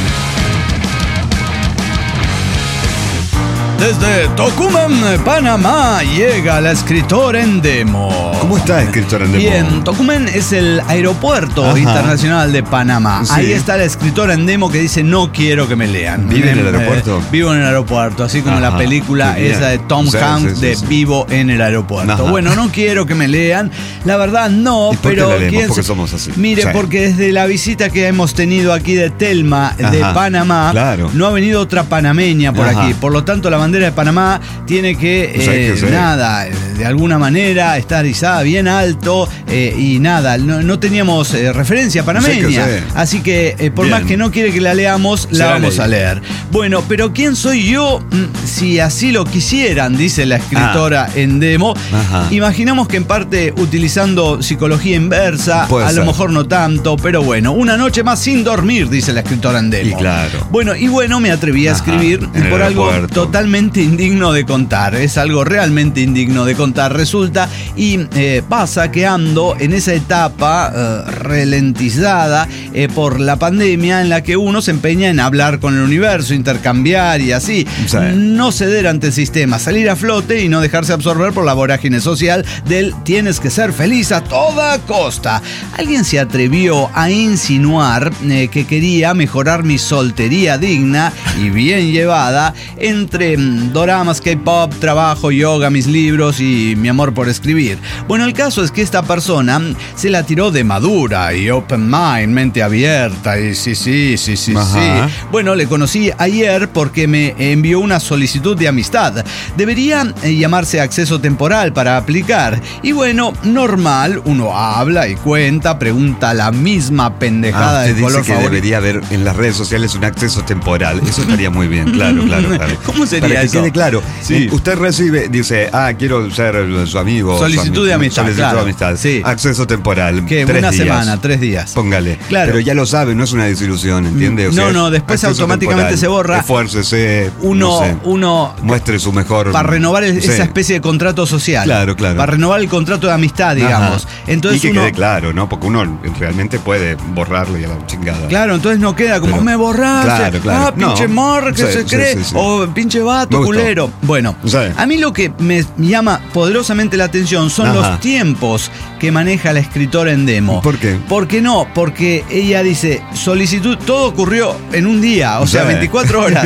Desde Tocumen, Panamá, llega la escritora Endemo. ¿Cómo está, escritora Endemo? Bien, Tocumen es el aeropuerto Ajá. internacional de Panamá. Sí. Ahí está la escritora Endemo que dice, no quiero que me lean. ¿Vive en el Eh, aeropuerto? vivo en el aeropuerto, así como Ajá, la película qué bien. esa de Tom Sí, Hanks sí, sí, de sí. Vivo en el aeropuerto. Ajá. Bueno, no quiero que me lean. La verdad, no, ¿Y por qué pero... la leemos? ¿quién Porque se- somos así. Mire, Sí. porque desde la visita que hemos tenido aquí de Telma, de Ajá, Panamá, claro. no ha venido otra panameña por Ajá. aquí. Por lo tanto, la bandera de Panamá tiene que, Pues hay eh, que ser. nada, de alguna manera estar izada bien alto eh, y nada, no, no teníamos eh, referencia panameña. Pues hay que ser. Así que, eh, por Bien. más que no quiere que la leamos, la Será vamos ley. a leer. Bueno, pero ¿quién soy yo mm, si así lo quisieran? Dice la escritora Endemo. Ajá. Imaginamos que en parte utilizando psicología inversa, Puede a lo ser. mejor no tanto, pero bueno, una noche más sin dormir, dice la escritora Endemo. Y claro. Bueno, y bueno, me atreví a Ajá, escribir en el por algo aeropuerto. totalmente realmente indigno de contar, es algo realmente indigno de contar, resulta, y eh, pasa que ando en esa etapa eh, ralentizada eh, por la pandemia, en la que uno se empeña en hablar con el universo, intercambiar y así, Sí. no ceder ante el sistema, salir a flote y no dejarse absorber por la vorágine social del tienes que ser feliz a toda costa. Alguien se atrevió a insinuar eh, que quería mejorar mi soltería digna y bien llevada entre mm, doramas, K-pop, trabajo, yoga, mis libros y mi amor por escribir. Bueno, el caso es que esta persona mm, se la tiró de madura y open mind, mente abierta y sí, sí, sí, sí, Ajá. sí. Bueno, le conocí ayer porque me envió una solicitud de amistad. Debería eh, llamarse acceso temporal para aplicar. Y bueno, normal, uno habla y cuenta, pregunta la misma pendejada Ah, de usted color dice que favorito. debería haber en las redes sociales un acceso temporal. Eso estaría muy bien, claro, claro, claro. ¿Cómo sería Para que eso? quede claro. Sí. Eh, Usted recibe, dice, ah, quiero ser su amigo. Solicitud su ami- de amistad, Solicitud claro. de amistad. Sí. Acceso temporal. ¿Qué? tres Una días. semana, tres días. Póngale. Claro. Pero ya lo sabe, no es una desilusión, ¿entiende? O No, sea, no, después acceso automáticamente temporal. se borra. Esfuércese. Uno, no sé, uno muestre su mejor. para renovar el- Sí. esa especie de contrato social. Claro, claro. Para renovar el contrato de amistad, digamos. Ajá. Entonces y que uno, quede claro, ¿no? Porque uno realmente puede borrarlo y a la chingada. Claro, entonces no queda como Pero- me borraste. claro, claro. Ah, pinche No. mar que Sí, se sí, cree. sí, sí. O pinche vato, Me gustó. culero. Bueno, Sí. a mí lo que me llama poderosamente la atención son Ajá. los tiempos que maneja la escritora en demo. ¿Por qué? ¿Por qué no? Porque ella dice, solicitud, todo ocurrió en un día, o sea, Sí. veinticuatro horas.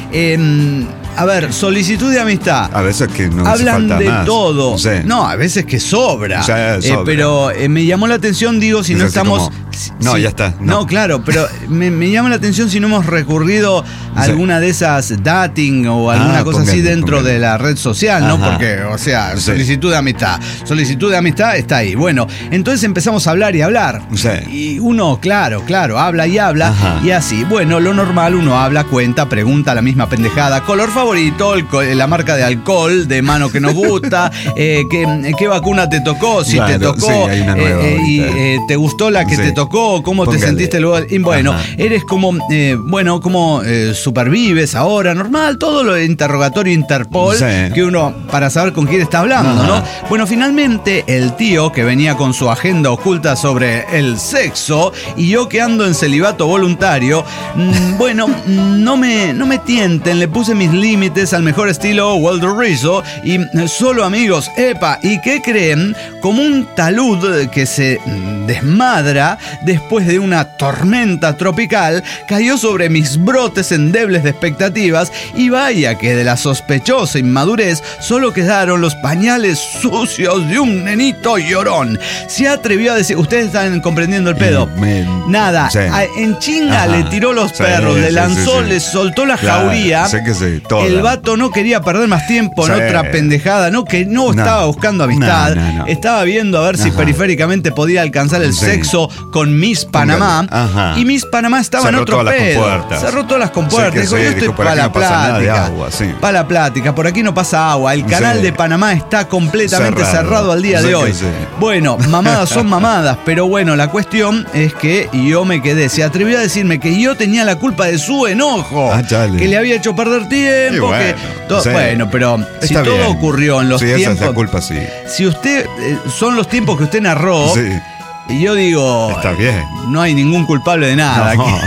Em, a ver, solicitud de amistad. A veces que no hace Hablan falta de más. todo. Sí. No, a veces que sobra. Sí, Eh, sobra. pero eh, me llamó la atención, digo, si Es no así estamos. como, si- no, si- ya está, No, no. claro, pero me, me llama la atención si no hemos recurrido a Sí. alguna de esas dating o alguna Ah, cosa así póngale, dentro póngale. de la red social, ¿no? Ajá. Porque, o sea, Sí. solicitud de amistad. Solicitud de amistad está ahí. Bueno, entonces empezamos a hablar y hablar. Sí. Y uno, claro, claro, habla y habla. Ajá. Y así, bueno, lo normal, uno habla, cuenta, pregunta la misma pendejada. Color favorito, el co- la marca de alcohol, de mano que nos gusta, eh, ¿qué, qué vacuna te tocó, si Claro, te tocó, sí, hay una nueva eh, eh, y ahorita. eh, te gustó la que Sí. te tocó, cómo Póngale. te sentiste luego. Y bueno, Ajá. eres como, eh, bueno, cómo eh, supervives ahora, normal, todo lo de interrogatorio Interpol, Sí. que uno, para saber con quién está hablando, Ajá. ¿no? Bueno, finalmente el tío que venía con su agenda oculta sobre el sexo y yo que ando en celibato voluntario, mm, bueno, no me, no me tienten, le puse mis límites al mejor estilo Walter Rizzo y mm, solo amigos, epa, ¿y qué creen? Como un talud que se mm, desmadra después de una tormenta tropical, cayó sobre mis brotes endebles de expectativas y vaya que de la sospechosa inmadurez solo quedaron los pañales sucios de un nenito llorón. Se atrevió a decir, ustedes están comprendiendo el pedo. Eh, me- Nada, sí. a- en chinga Ajá. le tiró los Sí, perros, le sí, lanzó, sí, sí. le soltó la Claro, jauría. sé que sí, toda. El vato no quería perder más tiempo en Sí. otra pendejada, no que no, No. estaba buscando amistad, No, no, no. estaba viendo a ver si Ajá. periféricamente podía alcanzar el Sí. sexo con Miss Panamá. Ajá. Y Miss Panamá estaba Cerró en otro todas las pedo. compuertas. Cerró todas las compuertas. Sí, que dijo, sí, yo dijo, estoy por para aquí la no pasa nada de plática. agua, sí. Para la plática, por aquí no pasa agua. El canal Sí. de Panamá está completamente cerrado, Cerrado. al día Sí de que hoy. sí. Bueno, mamadas son mamadas, pero bueno, la cuestión es que yo me quedé. Se atrevió a decirme que yo tenía la culpa de su enojo. Ah, chale. Que le había hecho perder tiempo. Y bueno, que to- sí. bueno, pero si Está todo bien. ocurrió en los Sí, esa tiempos. es la culpa, sí. Si usted. eh, son los tiempos que usted narró. Sí. Y yo digo. Está bien. No hay ningún culpable de nada. No.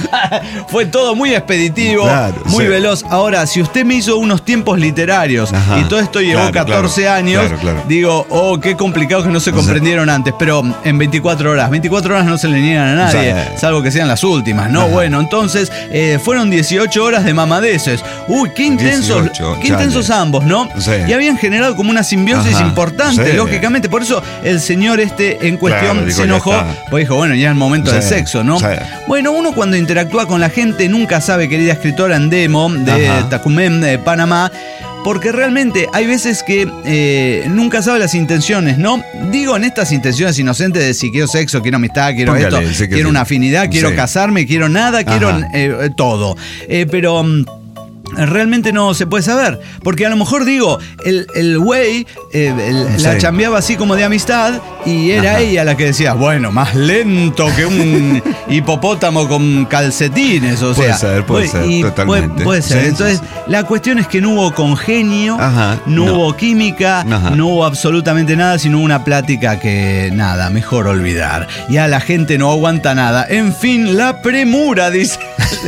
Fue todo muy expeditivo, Claro, muy sí. veloz. Ahora, si usted me hizo unos tiempos literarios Ajá. y todo esto llevó Claro, catorce claro. años, Claro, claro. digo, oh, qué complicado que no se comprendieron antes, pero en veinticuatro horas, veinticuatro horas no se le niegan a nadie, Sí. salvo que sean las últimas, ¿no? Ajá. Bueno, entonces eh, fueron dieciocho horas de mamadeces. Uy, qué intensos, dieciocho, qué intensos chale. ambos, ¿no? Sí. Y habían generado como una simbiosis Ajá. importante, Sí. lógicamente. Por eso el señor este en cuestión Claro, dijo, se ya enojó, está. pues dijo, bueno, ya es el momento Sí. del sexo, ¿no? Sí. Bueno, uno cuando interactúa con la gente nunca sabe, querida escritora en demo de Ajá. Tacumén, de Panamá, porque realmente hay veces que eh, nunca sabe las intenciones, ¿no? Digo en estas intenciones inocentes de si quiero sexo, quiero amistad, quiero Póngale, esto, sí que quiero sí. una afinidad, quiero Sí. casarme, quiero nada, quiero Ajá. eh, todo. Eh, pero... mm, realmente no se puede saber. Porque a lo mejor, digo, el, el güey eh, el, sí. la chambeaba así como de amistad y era Ajá. ella la que decía, bueno, más lento que un hipopótamo con calcetines, o puede sea. Ser, puede ser, y totalmente. Puede, puede ser. Sí, Entonces, sí, sí. la cuestión es que no hubo congenio, Ajá, no, no hubo química, Ajá. no hubo absolutamente nada, sino una plática que, nada, mejor olvidar. Ya la gente no aguanta nada. En fin, la premura, dice.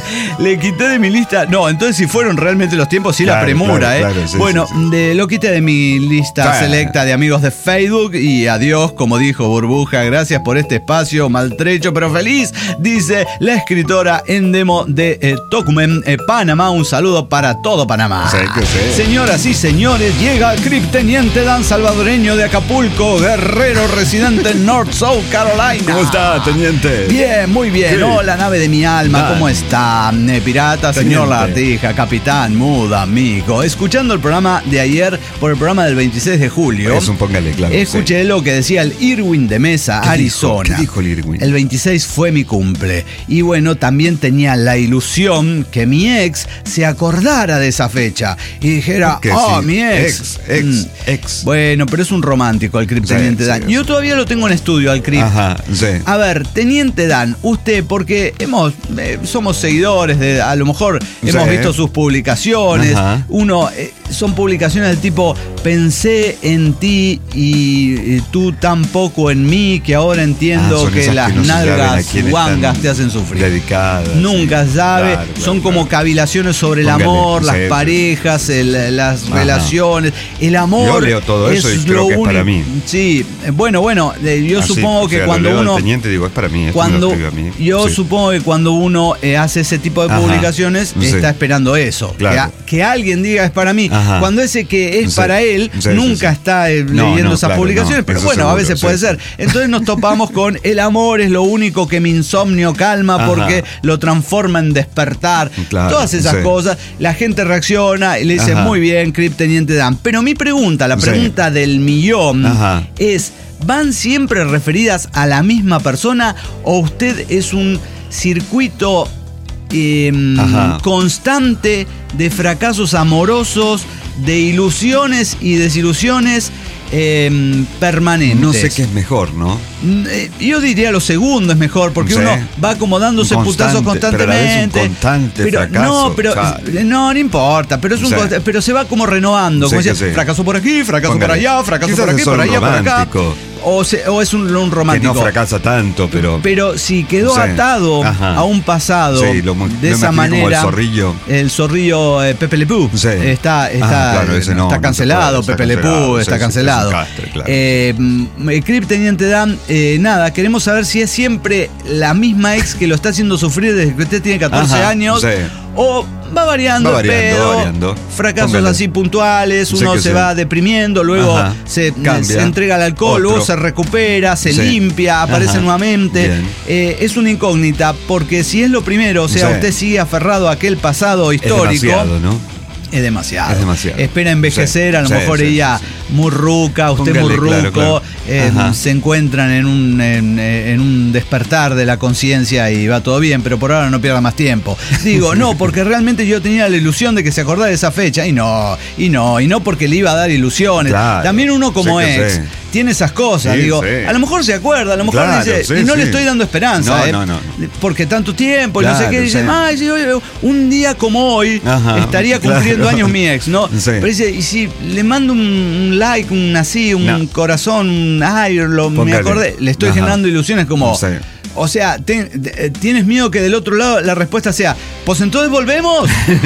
Le quité de mi lista. No, entonces si fueron realmente los tiempos, sí, claro, la premura, claro, ¿eh? Claro, sí, bueno, sí, sí. De, lo quité de mi lista claro. selecta de amigos de Facebook y adiós, como dijo Burbuja, gracias por este espacio maltrecho pero feliz, dice la escritora Endemo de eh, Tocumen, eh, Panamá. Un saludo para todo Panamá. Sí, que sí. Señoras y señores, llega el Cripteniente Dan salvadoreño de Acapulco, guerrero residente en North South Carolina. ¿Cómo está, teniente? Bien, muy bien. Sí. Oh, la nave de mi alma, Dan. ¿Cómo está? Eh, pirata, teniente. Señor Lagartija, capitán, muda, amigo. Escuchando el programa de ayer por el programa del veintiséis de julio. Es un póngale, claro. Escuché sí. lo que decía el Irwin de Mesa, ¿Qué Arizona. Dijo? ¿Qué dijo el Irwin? El veintiséis fue mi cumple. Y bueno, también tenía la ilusión que mi ex se acordara de esa fecha. Y dijera, oh, sí. mi ex. Ex, ex, mm. ex. Bueno, pero es un romántico el Cripteniente sí, Dan. Sí, Yo todavía lo tengo en estudio al Crip. Ajá, sí. A ver, Teniente Dan, usted, porque hemos, eh, somos seguidores de, a lo mejor hemos sí. visto sus publicaciones. Ajá. Uno, eh, son publicaciones del tipo, pensé en ti y, y tú tampoco en mí, que ahora entiendo ah, que las que no nalgas guangas te hacen sufrir. Dedicadas. Nunca sí. sabe, claro, claro, son como claro. cavilaciones sobre Póngale, el amor, las sí, parejas, sí. El, las Ajá. relaciones. El amor. Yo leo todo eso y creo que es para mí. Sí, bueno, bueno, yo Así, supongo que o sea, cuando lo leo uno. Al teniente, digo, es para mí. Cuando, a mí. Yo sí. supongo que cuando uno eh, hace ese tipo de publicaciones, Ajá. está sí. esperando eso. Claro. Que, que alguien diga es para mí. Ajá. Cuando ese que es sí. para él, sí, nunca sí, sí. está eh, no, leyendo no, esas claro, publicaciones, no, pero bueno, seguro, a veces sí. puede ser. Entonces nos topamos con el amor es lo único que mi insomnio calma Ajá. porque lo transforma en despertar. Claro, Todas esas sí. cosas. La gente reacciona y le dice, Ajá. muy bien, Cripteniente Dan. Pero mi pregunta, la pregunta sí. del millón Ajá. es, ¿van siempre referidas a la misma persona o usted es un circuito eh, constante de fracasos amorosos, de ilusiones y desilusiones eh, permanentes? No sé qué es mejor, ¿no? Yo diría lo segundo es mejor, porque sí. uno va como dándose putazos constantemente. Pero, un constante pero fracaso, no, pero claro. no, no importa, pero es un sí. pero se va como renovando, sí, como decía, sí. fracaso por aquí, fracaso Póngale. por allá, fracaso por aquí, por allá, romántico. por acá. O, se, o es un, un romántico. Que no fracasa tanto, pero. Pero si quedó sí. atado Ajá. a un pasado sí, lo, de lo esa manera. Como el zorrillo. El zorrillo eh, Pepe Le Pew. Sí. Está, está, ah, claro, ese no, está cancelado, no Pepe Le Pew está sí, cancelado. Sí, castre, claro. eh, Cripteniente Dan, eh, nada, queremos saber si es siempre la misma ex que lo está haciendo sufrir desde que usted tiene catorce Ajá, años. Sí. O va variando, va variando, el pedo, va variando. fracasos Póngale. así puntuales, uno se sí. va deprimiendo, luego se, se entrega al alcohol, Otro. luego se recupera, se sí. limpia, aparece Ajá. nuevamente. Eh, es una incógnita, porque si es lo primero, o sea, sí. usted sigue aferrado a aquel pasado histórico. Es demasiado, ¿no? Es demasiado. Es demasiado. Espera envejecer, sí, a lo sí, mejor sí, ella sí, sí. muy ruca, usted Póngale, muy ruco, claro, claro. Eh, se encuentran en un, en, en un despertar de la conciencia y va todo bien, pero por ahora no pierda más tiempo. Digo, no, porque realmente yo tenía la ilusión de que se acordara de esa fecha, y no, y no, y no porque le iba a dar ilusiones. Claro, También uno como ex sí. tiene esas cosas, sí, digo, sí. a lo mejor se acuerda, a lo mejor claro, dice, sí, y no sí. le estoy dando esperanza, no, eh, no, no. porque tanto tiempo, claro, no sé qué, dice, sí. ay, sí, un día como hoy Ajá, estaría cumpliendo claro. años mi ex, ¿no? Sí. Pero dice, y si le mando un, un like, un así, un no. corazón, un, ay, lo, me acordé, le estoy Ajá. generando ilusiones como... Sí. O sea, te, te, ¿tienes miedo que del otro lado la respuesta sea, pues entonces volvemos?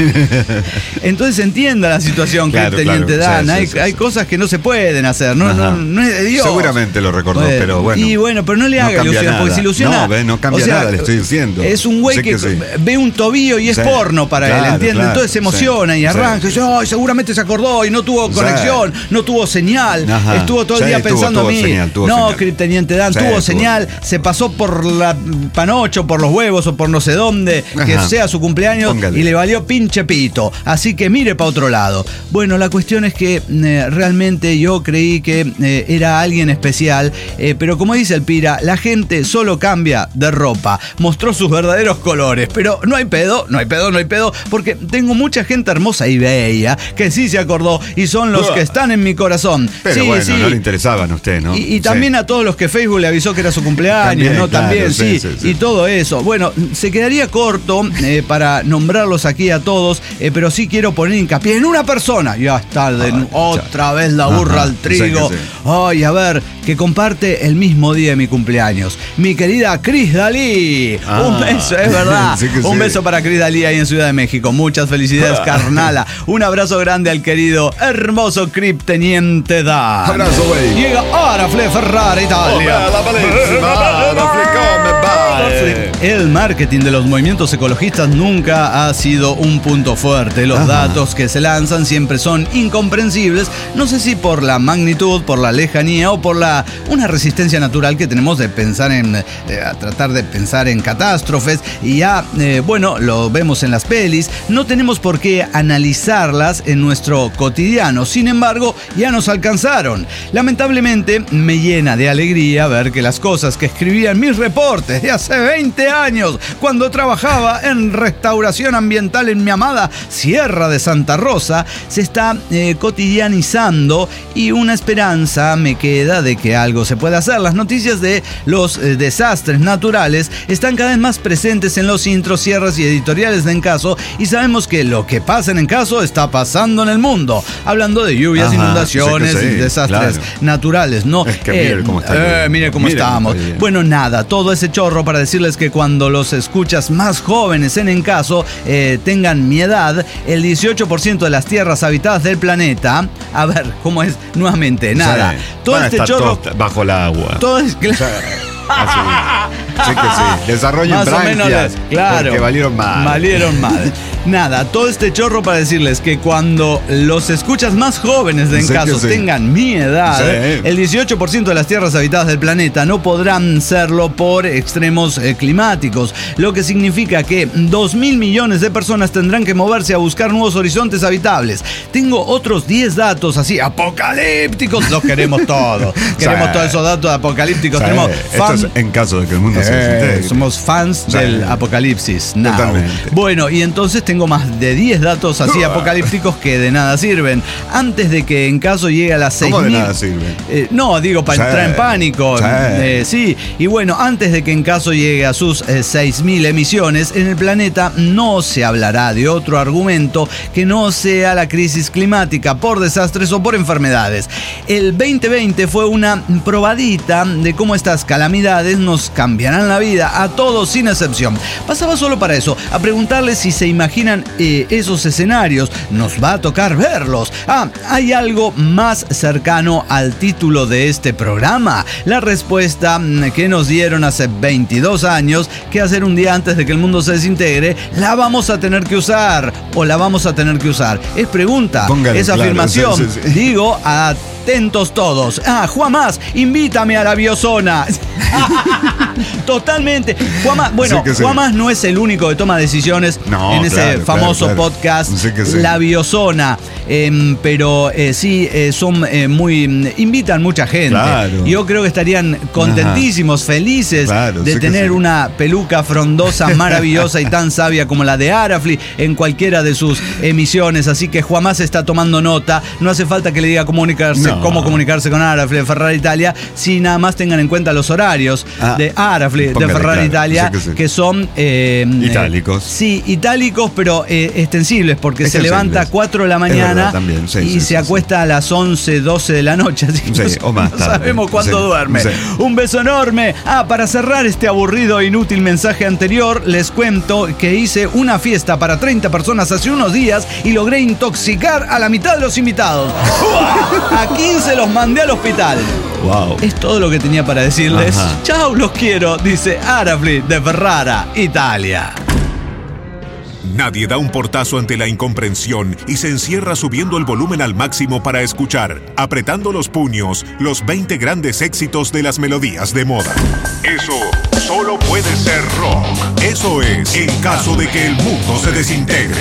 Entonces entienda la situación, claro, que Teniente claro. Dan. Sí, hay, sí, sí, hay sí. cosas que no se pueden hacer, no, no, no es de Dios. Seguramente lo recordó, pues, pero bueno. Y bueno, pero no le haga no ilusiones, nada. porque si ilusiona... No, ve, no cambia o sea, nada, le estoy diciendo. Es un güey que, que sí. ve un tobillo y es sí. porno para claro, él, ¿entiendes? Claro, entonces se emociona sí. y arranca, sí. y dice, oh, seguramente se acordó y no tuvo conexión, sí. no tuvo señal, Ajá. estuvo todo el sí, día tuvo, pensando tuvo a mí. Señal, no, Cripteniente Dan, sí, tuvo señal, se pasó por la panocho, por los huevos o por no sé dónde, Ajá. que sea su cumpleaños. Póngale. Y le valió pinche pito. Así que mire para otro lado. Bueno, la cuestión es que eh, realmente yo creí que eh, era alguien especial, eh, pero como dice el Pira, la gente solo cambia de ropa. Mostró sus verdaderos colores, pero no hay pedo, no hay pedo, no hay pedo, porque tengo mucha gente hermosa y bella que sí se acordó y son los uh. que están en mi corazón. Pero sí, bueno, sí. no le interesaban a usted, ¿no? Y, y también sí. a todos los que Facebook le avisó que era su cumpleaños, también, ¿no? Claro, también, sí, sí, sí, y todo eso. Bueno, se quedaría corto eh, para nombrarlos aquí a todos, eh, pero sí quiero poner hincapié en una persona. Ya está, de Ay, otra ya. vez la burra Ajá, al trigo. Sí, sí. Ay, a ver, que comparte el mismo día de mi cumpleaños. Mi querida Cris Dalí. Ah, un beso, es verdad. Sí un sí. beso para Cris Dalí ahí en Ciudad de México. Muchas felicidades, carnala. Un abrazo grande al querido, hermoso Krypteniente Dan. Abrazo, güey. Llega Arafle Ferrari Italia. Oh, la bellísima, la El marketing de los movimientos ecologistas nunca ha sido un punto fuerte. Los Ajá. datos que se lanzan siempre son incomprensibles. No sé si por la magnitud, por la lejanía o por la una resistencia natural que tenemos de pensar en, eh, a tratar de pensar en catástrofes. Y ya, eh, bueno, lo vemos en las pelis. No tenemos por qué analizarlas en nuestro cotidiano. Sin embargo, ya nos alcanzaron. Lamentablemente, me llena de alegría ver que las cosas que escribía en mis reportes de hace veinte años, cuando trabajaba en restauración ambiental en mi amada Sierra de Santa Rosa, se está eh, cotidianizando y una esperanza me queda de que algo se pueda hacer. Las noticias de los eh, desastres naturales están cada vez más presentes en los intros, cierres y editoriales de Encaso, y sabemos que lo que pasa en Encaso está pasando en el mundo. Hablando de lluvias, Ajá, inundaciones, sí, desastres claro. naturales, ¿no? Es que eh, mire cómo, está eh, mire cómo mire estamos. Cómo bueno, nada, todo ese chorro para decirles que cuando los escuchas más jóvenes en Encaso eh, tengan mi edad, el dieciocho por ciento de las tierras habitadas del planeta, a ver, ¿cómo es? Nuevamente, nada. Sí. Todo Van este a estar chorro bajo el agua. Todo es claro. Así. Sí que sí. Desarrollen más branquias, o menos, claro, porque valieron mal. Valieron mal. Nada, todo este chorro para decirles que cuando los escuchas más jóvenes de Encaso sí tengan mi edad, sí. el dieciocho por ciento de las tierras habitadas del planeta no podrán serlo por extremos eh, climáticos, lo que significa que dos mil millones de personas tendrán que moverse a buscar nuevos horizontes habitables. Tengo otros diez datos así apocalípticos, los queremos todos. Queremos sí. todos esos datos apocalípticos. Sí. Tenemos fan... Esto es en caso de que el mundo eh, se desintegre. Somos fans sí. del apocalipsis. Now. Totalmente. Bueno, y entonces tengo más de diez datos así apocalípticos que de nada sirven. Antes de que Encaso llegue a las seis mil... ¿Cómo de nada sirven? Eh, no, digo, para sí. entrar en pánico. Sí. Eh, sí. Y bueno, antes de que Encaso llegue a sus eh, seis mil emisiones, en el planeta no se hablará de otro argumento que no sea la crisis climática por desastres o por enfermedades. El veinte veinte fue una probadita de cómo estas calamidades nos cambiarán la vida a todos sin excepción. Pasaba solo para eso, a preguntarles si se imaginan eh, esos escenarios. Nos va a tocar verlos. Ah, ¿hay algo más cercano al título de este programa? La respuesta que nos dieron hace veintidós años, que hacer un día antes de que el mundo se desintegre, la vamos a tener que usar o la vamos a tener que usar. Es pregunta, Póngale, es claro, afirmación. Sí, sí, sí. Digo, atentos todos. Ah, Juan Más, invítame a la biozona. Totalmente. Juan Más, bueno, sí Juan Más no es el único que toma decisiones no, en ese claro, famoso claro, claro. podcast, sí sí. La Biozona. Eh, pero eh, sí, eh, son eh, muy. Invitan mucha gente. Claro. Yo creo que estarían contentísimos, Ajá. felices claro, de sí tener sí. una peluca frondosa, maravillosa y tan sabia como la de Arafli en cualquiera de sus emisiones. Así que Juan Más está tomando nota. No hace falta que le diga comunicarse, no. cómo comunicarse con Arafli de Ferrari Italia, si nada más tengan en cuenta los horarios ah, de Arafli de Ferrari claro, Italia, sí que, sí. que son eh, itálicos. Eh, sí, itálicos, pero eh, extensibles, porque extensibles. Se levanta a cuatro de la mañana también, sí, y sí, se sí, acuesta sí. a las once, doce de la noche. Así que sí, no, o más no sabemos cuándo sí, duerme. Sí. Un beso enorme. Ah, para cerrar este aburrido e inútil mensaje anterior, les cuento que hice una fiesta para treinta personas hace unos días y logré intoxicar a la mitad de los invitados. A quince los mandé al hospital. Wow. Es todo lo que tenía para decirles. Ajá. Chau, los quiero, dice Arafli de Ferrara, Italia. Nadie da un portazo ante la incomprensión y se encierra subiendo el volumen al máximo para escuchar, apretando los puños, los veinte grandes éxitos de las melodías de moda. Eso solo puede ser rock. Eso es, en caso de que el mundo se desintegre.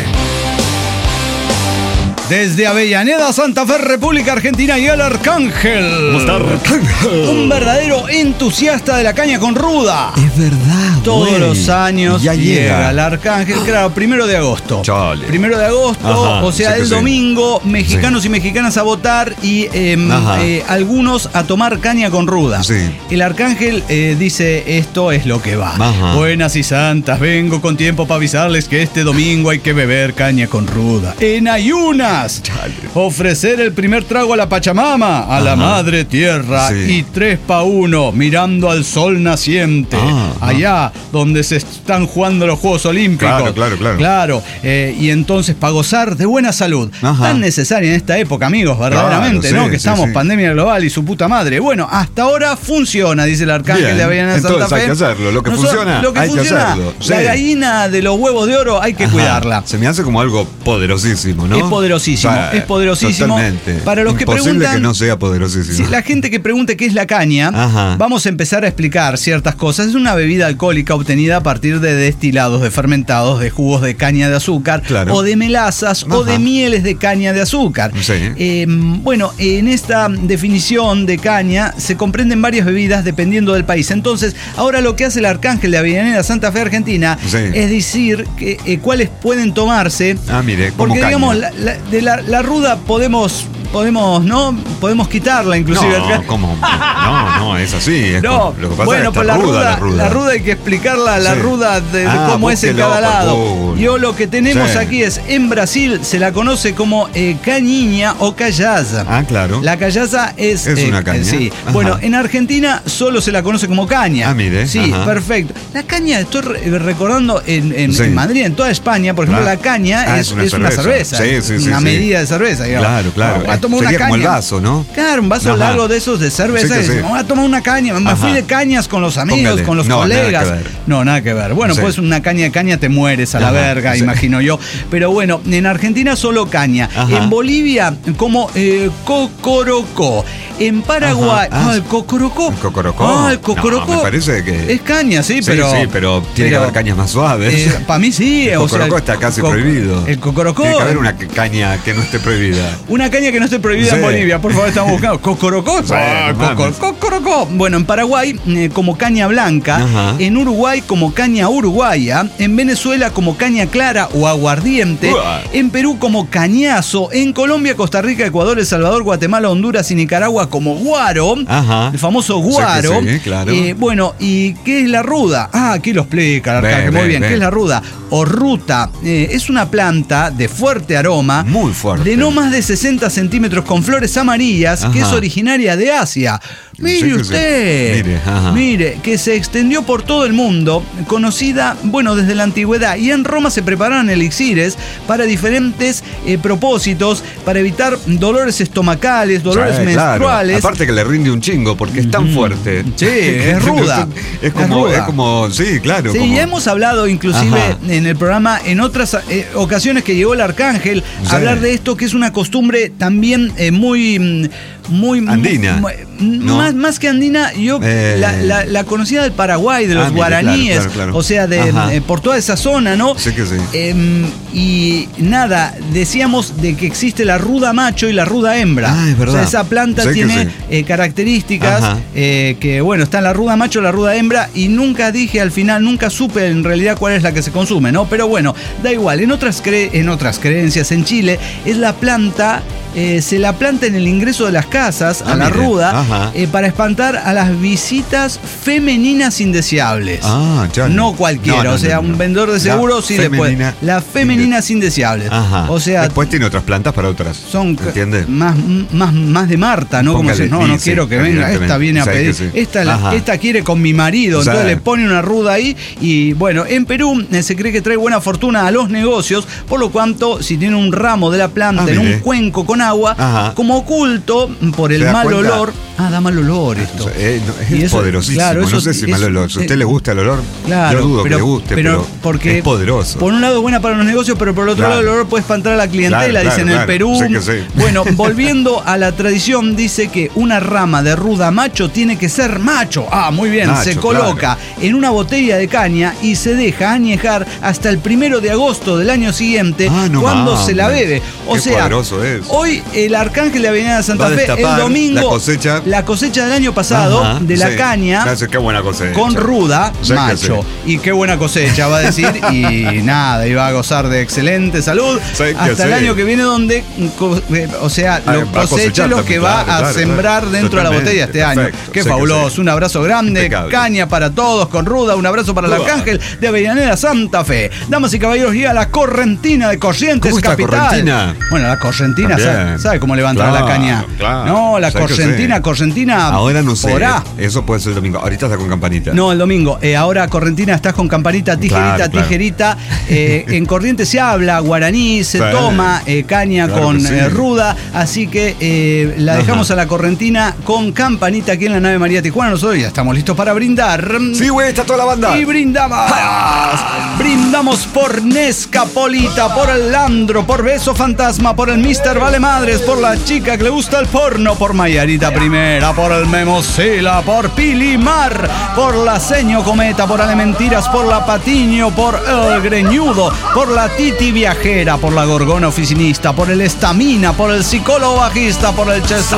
Desde Avellaneda, Santa Fe, República Argentina, y el Arcángel. ¿Cómo está, Arcángel? Un verdadero entusiasta de la caña con ruda. Es verdad. Todos güey. los años ya llega. llega el Arcángel, claro, primero de agosto. Chale. Primero de agosto, Ajá, o sea, sí que el sí. domingo, mexicanos Sí. y mexicanas a votar y eh, eh, algunos a tomar caña con ruda. Sí. El Arcángel eh, dice, esto es lo que va. Ajá. Buenas y santas, vengo con tiempo para avisarles que este domingo hay que beber caña con ruda. En ayunas. Chale. Ofrecer el primer trago a la Pachamama, a la Ajá. Madre Tierra, Sí. y tres pa' uno, mirando al sol naciente, Ah, allá donde se están jugando los Juegos Olímpicos. Claro, claro, claro. Claro, eh, y entonces para gozar de buena salud, Ajá. tan necesaria en esta época, amigos, verdaderamente, Claro, ¿no? sí, Que sí, estamos sí. pandemia global y su puta madre. Bueno, hasta ahora funciona, dice el Arcángel Bien, de Avellaneda Santa entonces Fe. hay que hacerlo. Lo que Nosotros- funciona, lo que hay que funciona, hacerlo. La Sí. gallina de los huevos de oro hay que Ajá. cuidarla. Se me hace como algo poderosísimo, ¿no? Es poderosísimo, O sea, es poderosísimo. Totalmente. Para los que Imposible preguntan- que no sea poderosísimo. Si la gente que pregunte qué es la caña, Ajá. vamos a empezar a explicar ciertas cosas. Es una bebida alcohólica obtenida a partir de destilados de fermentados de jugos de caña de azúcar, Claro. o de melazas, o Ajá. de mieles de caña de azúcar. Sí. Eh, bueno, en esta definición de caña se comprenden varias bebidas dependiendo del país. Entonces, ahora lo que hace el Arcángel de Avellaneda Santa Fe, Argentina, Sí. es decir que, eh, cuáles pueden tomarse. Ah, mire, como Porque caña. digamos, la, la- de la, la ruda podemos, podemos, ¿no? Podemos quitarla inclusive. No, ¿cómo? No, no, es así. Es No, como- lo que pasa bueno, es que pues está la ruda, ruda, la ruda. la ruda hay que explicarla, la Sí. ruda de, de Ah, cómo es en búsquelo cada por lado. Google. Yo lo que tenemos Sí. aquí es, en Brasil se la conoce como eh, cañiña o callaza. Ah, claro. La callaza es... Es eh, una caña. eh, sí. Ajá. Bueno, en Argentina solo se la conoce como caña. Ah, mire, Sí, ajá. perfecto. La caña, estoy re- recordando en, en- Sí. en Madrid, en toda España, por ejemplo, Claro. la caña Ah, es, es una es una cerveza. cerveza. Sí, sí, sí, una sí. medida de cerveza, digamos. Claro, claro. Vamos a tomar una Sería caña. como el vaso, ¿no? Claro, un vaso Ajá. largo de esos de cerveza. Sí que y sí. decimos, vamos a tomar una caña. Me Ajá. fui de cañas con los amigos, Póngale. con los No, nada colegas. que ver. No, nada que ver. Bueno, Sí. pues una caña de caña te mueres a la Ajá, verga, sí. imagino yo. Pero bueno, en Argentina solo caña. Ajá. En Bolivia, como eh, cocorocó. En Paraguay, Ajá. Ah, ah, el cocorocó. ¿El cocorocó? Ah, el cocorocó. No, me parece que- Es caña, sí, Sí, pero. sí, pero tiene que haber cañas más suaves. Para mí sí. El o sea, cocorocó está casi co- prohibido. El cocorocó. Tiene que haber una caña que no esté prohibida. Una caña que no esté prohibida Sí. en Bolivia, por favor, estamos buscando. Cocorocó. Sí, Ah, no coco- mames. cocorocó. Bueno, en Paraguay eh, como caña blanca, Ajá. en Uruguay como caña uruguaya, en Venezuela como caña clara o aguardiente, Uah. en Perú como cañazo, en Colombia, Costa Rica, Ecuador, El Salvador, Guatemala, Honduras y Nicaragua como guaro, Ajá. el famoso Sé que guaro. sí, claro. Eh, bueno, ¿y qué es la ruda? Ah, aquí lo explica, el Ve, Arcángel, muy ve, bien. ve. ¿Qué es la ruda? O ruta. Eh, es una planta de fuerte aroma. Muy fuerte. De no más de sesenta centímetros con flores amarillas, que es Ajá. originaria de Asia. Mire Sí que sí. usted. Mire, ajá. Mire, que se extendió por todo el mundo, conocida, bueno, desde la antigüedad. Y en Roma se preparaban elixires para diferentes eh, propósitos, para evitar dolores estomacales, dolores Sí, claro. menstruales. Aparte que le rinde un chingo porque es tan fuerte. Sí, es ruda. Es como, Es es ruda. como, sí, claro. Sí, como- ya hemos hablado inclusive Ajá. en el programa en otras eh, ocasiones que llegó el Arcángel a Sí. hablar de esto, que es una costumbre también eh, muy mm, muy Andina, mu- ¿no? más, más que andina, yo Eh. la, la- la conocida del Paraguay, de los Ah, mire, guaraníes, claro, claro, claro. o sea, de, Ajá. eh, por toda esa zona, ¿no? Sí que sí. Em, y nada, decíamos de que existe la ruda macho y la ruda hembra. Ah, es verdad. O sea, esa planta Sí que tiene sí. eh, características Ajá. eh, que, bueno, está la ruda macho, la ruda hembra, y nunca dije al final, nunca supe en realidad cuál es la que se consume, ¿no? Pero bueno, da igual. En otras, cre- en otras creencias, en Chile, es la planta, eh, se la planta en el ingreso de las casas, Ah, a la mire. ruda, Ajá. eh, para espantar a las visitas femeninas indeseables. Ah, ya. No cualquiera, No, no, o sea, no, no. un vendedor de La seguros sí le puede. femenina Las femeninas indeseables. Ajá. O sea, después tiene otras plantas para otras. son ¿Entiendes? más, más, más de Marta, ¿no? Como Póngale, si, no, no sí, quiero sí, que venga, esta evidentemente. viene a Sí, pedir. que sí. Esta, la- Ajá. esta quiere con mi marido, O sea, entonces le pone una ruda ahí. Y bueno, en Perú eh, se cree que trae buena fortuna a los negocios, por lo cuanto, si tiene un ramo de la planta Ah, en mire. un cuenco con agua, Ajá. como oculto por el ¿Se da mal cuenta? olor. Ah, da mal olor esto. Eh, no, es Y eso, poderosísimo. claro, no eso- sé si mal eso- olor. Si a usted eh, le gusta el olor, Claro, yo dudo pero, que le guste, pero, pero, porque es poderoso. Por un lado es buena para los negocios, pero por el otro Claro. lado el olor puede espantar a la clientela, Claro, dicen claro, en el Perú. claro, sé que sí. Bueno, volviendo a la tradición, dice que una rama de ruda macho tiene que ser macho. Ah, muy bien, Macho, se coloca en una botella de caña y se deja añejar hasta el primero de agosto del año siguiente, Ah, no cuando mames. se la bebe. O Qué sea, poderoso es. hoy el arcángel de Avenida Santa Va a Fe, el destapar domingo, la cosecha. la cosecha del año pasado Ajá, de la sí. caña. Gracias, qué buena cosecha. Con ruda, Sé que macho. sí. Y qué buena cosecha, va a decir. Y nada, iba a gozar de excelente salud. Sé que hasta el sí. año que viene, donde, co- eh, o sea, Ah, lo va a coseche cosechar lo también, que va claro, a claro, sembrar claro. dentro de la Totalmente, botella este año. perfecto, Qué sé que fabuloso. sí. Un abrazo grande. Impecable. Caña para todos con ruda. Un abrazo para el Ruda. arcángel de Avellaneda Santa Fe. Damas y caballeros, llega la Correntina de Corrientes ¿Cómo está Capital. Correntina? Bueno, la Correntina, También. ¿sabe, sabe cómo levantar Claro, la caña? claro. No, la Sé que Correntina, sí. Correntina. Ahora no sé. por A. Eso puede ser el domingo. Ahorita está con campanita. No, el domingo. Eh, ahora Correntina estás con campanita, tijerita, Claro, claro. tijerita. Eh, en Corrientes se habla guaraní, se Sí. toma eh, caña Claro con que sí. eh, ruda. Así que eh, la Ajá. dejamos a la Correntina con campanita aquí en la nave María Tijuana. Nosotros ya estamos listos para brindar. Sí, güey, está toda la banda. Y brindamos. Brindamos por Nescapolita, por el Landro, por Beso Fantasma, por el mister Vale Madres, por la chica que le gusta el porno, por Mayarita Primera, por el Memosila, por Pilimar, por la Seño Cometa, por Ale Mentiras, por la Patiño, por el Greñudo, por la Titi Viajera, por la Gorgona Oficinista, por el Estamina, por el Psicólogo Bajista, por el Chester.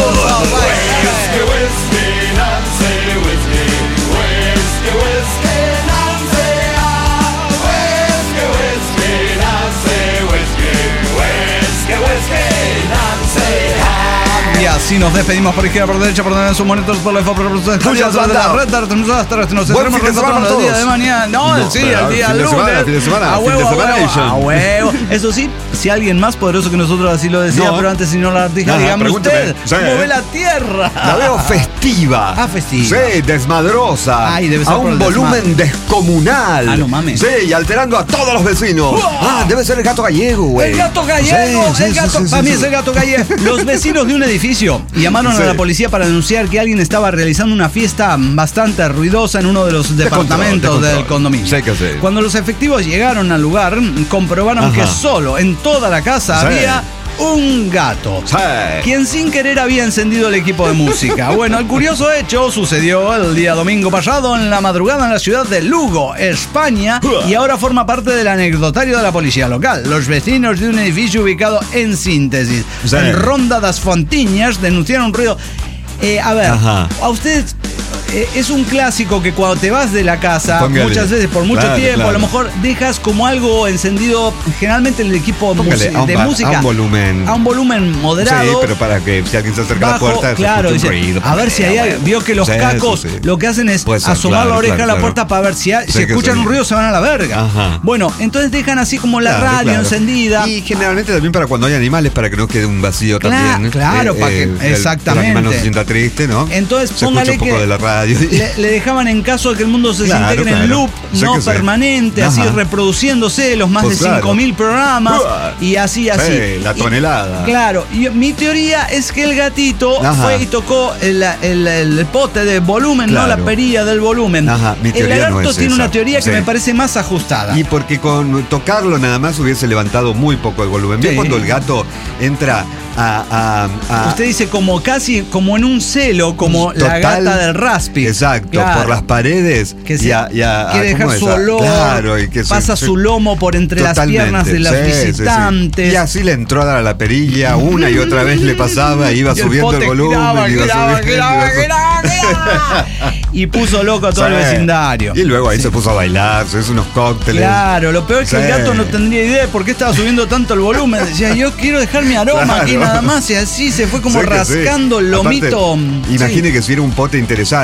Y así nos despedimos por izquierda, por derecha, por donde sus monitores, por la F A, por los estudios de la red, nos estaremos Buen fin de semana el para día de todos. mañana. No, No, sí, pero el día fin de lunes. semana, fin de semana, A fin de huevo, a semana huevo, edition. a huevo. Eso sí, si alguien más poderoso que nosotros así lo decía, No. pero antes si no la artija, Ajá, dígame pregúnteme. usted, Sí. ¿cómo ve la tierra? La veo festiva. Ah, festiva. Sí, desmadrosa. Ay, debe ser a por un el volumen descomunal. Ah, no mames. Sí, y alterando a todos los vecinos. ¡Wow! Ah, debe ser el gato gallego, güey. El gato gallego, Sí, sí, el sí, gato, sí, sí, para mí sí. es el gato gallego. Los vecinos de un edificio llamaron Sí. a la policía para denunciar que alguien estaba realizando una fiesta bastante ruidosa en uno de los departamentos control, de del control. condominio. Sí que sí. Cuando los efectivos llegaron al lugar, comprobaron Ajá. que solo en toda la casa Sí. había un gato, Sí. quien sin querer había encendido el equipo de música. Bueno, el curioso hecho sucedió el día domingo pasado en la madrugada en la ciudad de Lugo, España, y ahora forma parte del anecdotario de la policía local. Los vecinos de un edificio ubicado en Síntesis, Sí. en Ronda das Fontiñas, denunciaron un ruido. Eh, a ver, Ajá. a ustedes... eh, Es un clásico que cuando te vas de la casa, Póngale. muchas veces por mucho Claro, tiempo, claro. a lo mejor dejas como algo encendido, generalmente el equipo Póngale musi- a un de ba- música. a un volumen. A un volumen moderado. Sí, pero para que si alguien se acerca bajo, a la puerta, se claro, escuche un dice, ruido. a ver si hay algo. Vio que los Sí, cacos sí, sí. lo que hacen es Puede ser, asomar claro, la oreja claro, a la claro. puerta para ver si, hay- si Sí que escuchan sí. un ruido se van a la verga. Ajá. Bueno, entonces dejan así como la Claro, radio claro. encendida. Y generalmente también para cuando hay animales, para que no quede un vacío Claro, también. claro, para que- el- exactamente. El animal no se sienta triste, ¿no? Entonces se escucha póngale un poco que de la radio. le, le dejaban en caso de que el mundo se Claro, integre en claro. loop Sé no que sí. permanente, así Ajá. reproduciéndose los más Pues de claro. cinco mil programas Uah. y así, así. Sí, la Y- tonelada. claro, y mi teoría es que el gatito Ajá. fue y tocó el, el- el pote de volumen, no Claro. la perilla del volumen. Ajá, mi el teoría lagarto no es tiene esa. una teoría que Sí. me parece más ajustada. Y porque con tocarlo nada más hubiese levantado muy poco el volumen. ¿Ve Sí. cuando el gato entra a... a- a- Usted dice como casi como en un celo, como la Total- gata del Raspi. Exacto, Claro. por las paredes. Que y se a- y a- quiere ¿cómo dejar es? su A- olor, claro, y que se- pasa se- su lomo por entre las Totalmente, piernas de los sí, sí, sí. visitantes. Y así le entró a dar a la perilla, una y otra vez le pasaba, iba Y el subiendo el, pote volumen. giraba, iba giraba, subiendo, giraba, iba su- giraba, giraba. Y puso loco a todo el Sí. vecindario. Y luego ahí se puso a bailar, se hizo unos cócteles. Claro, lo peor es que Sí. el gato no tendría idea de por qué estaba subiendo tanto el volumen. Decía, yo quiero dejar mi aroma Claro. aquí nada más. Y así se fue como Sí que sí. rascando el lomito. Aparte, Sí. imagine que si era un pote interesante.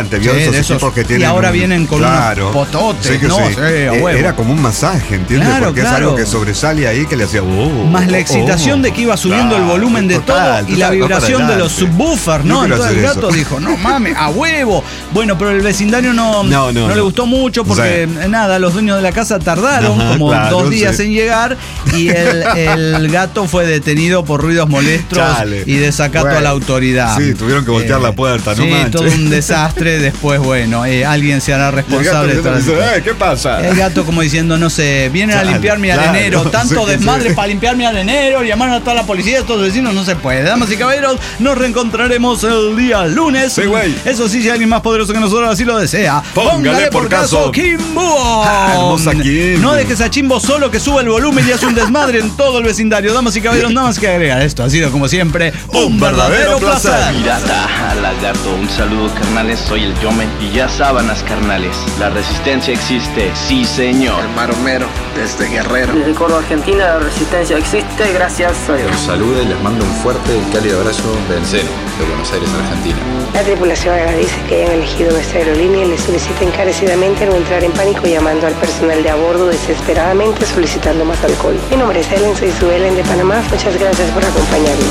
interesante, vio Sí, esos, de esos- equipos que tienen. y ahora un- vienen con claro, unos pototes, sí que ¿no? sí. Sí, a Eh, huevo. Era como un masaje, ¿entiendes? Claro, Porque claro. es algo que sobresale ahí que le hacía. Oh, Más la oh, excitación oh. de que iba subiendo Claro, el volumen de total, todo y la total, va para vibración de los adelante. subwoofers, Yo ¿no? quiero Entonces el hacer gato eso. dijo, no mames, a huevo. Bueno, pero el vecindario no, No, no, le no. gustó mucho porque, Sí. eh, nada, los dueños de la casa tardaron Ajá, como claro, dos días sí. en llegar y el, el gato fue detenido por ruidos molestos Chale. y desacato Bueno, a la autoridad. sí, tuvieron que voltear la puerta, no Sí, manches. todo un desastre. Después, bueno, eh, alguien se hará Y el gato responsable de toda la dice, situación. "Eh, ¿qué pasa? El gato como diciendo, no sé, vienen a Claro, limpiar mi claro, arenero, tanto sí, desmadre sí. para limpiar mi arenero, llamaron a toda la policía, a todos los vecinos, no se puede. Damas y caballeros, nos reencontraremos el día lunes. Sí, güey. Eso sí, si alguien más poderoso que nosotros así lo desea. Póngale por caso. Kimbo. Ah, hermosa Kim. No dejes a Chimbo solo, que suba el volumen y hace un desmadre en todo el vecindario. Damas y caballeros, nada más que agregar. Esto ha sido como siempre un verdadero placer. Pirata, lagarto, un saludo carnales, soy el Yome y ya sábanas carnales, la resistencia existe, sí señor. El Maromero, desde Guerrero. Desde Córdoba, Argentina, la resistencia existe, gracias a Dios. Los saluda y les mando un fuerte y cálido abrazo del Cero, de Buenos Aires, Argentina. La tripulación agradece que hayan elegido nuestra aerolínea y les solicita encarecidamente no entrar en pánico llamando al personal de a bordo desesperadamente solicitando más alcohol. Mi nombre es Ellen, soy su Ellen de Panamá. Muchas gracias por acompañarnos.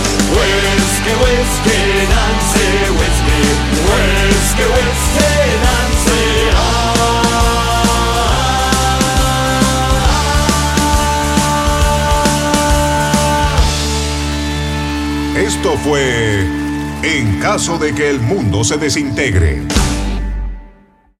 Esto fue En caso de que el mundo se desintegre.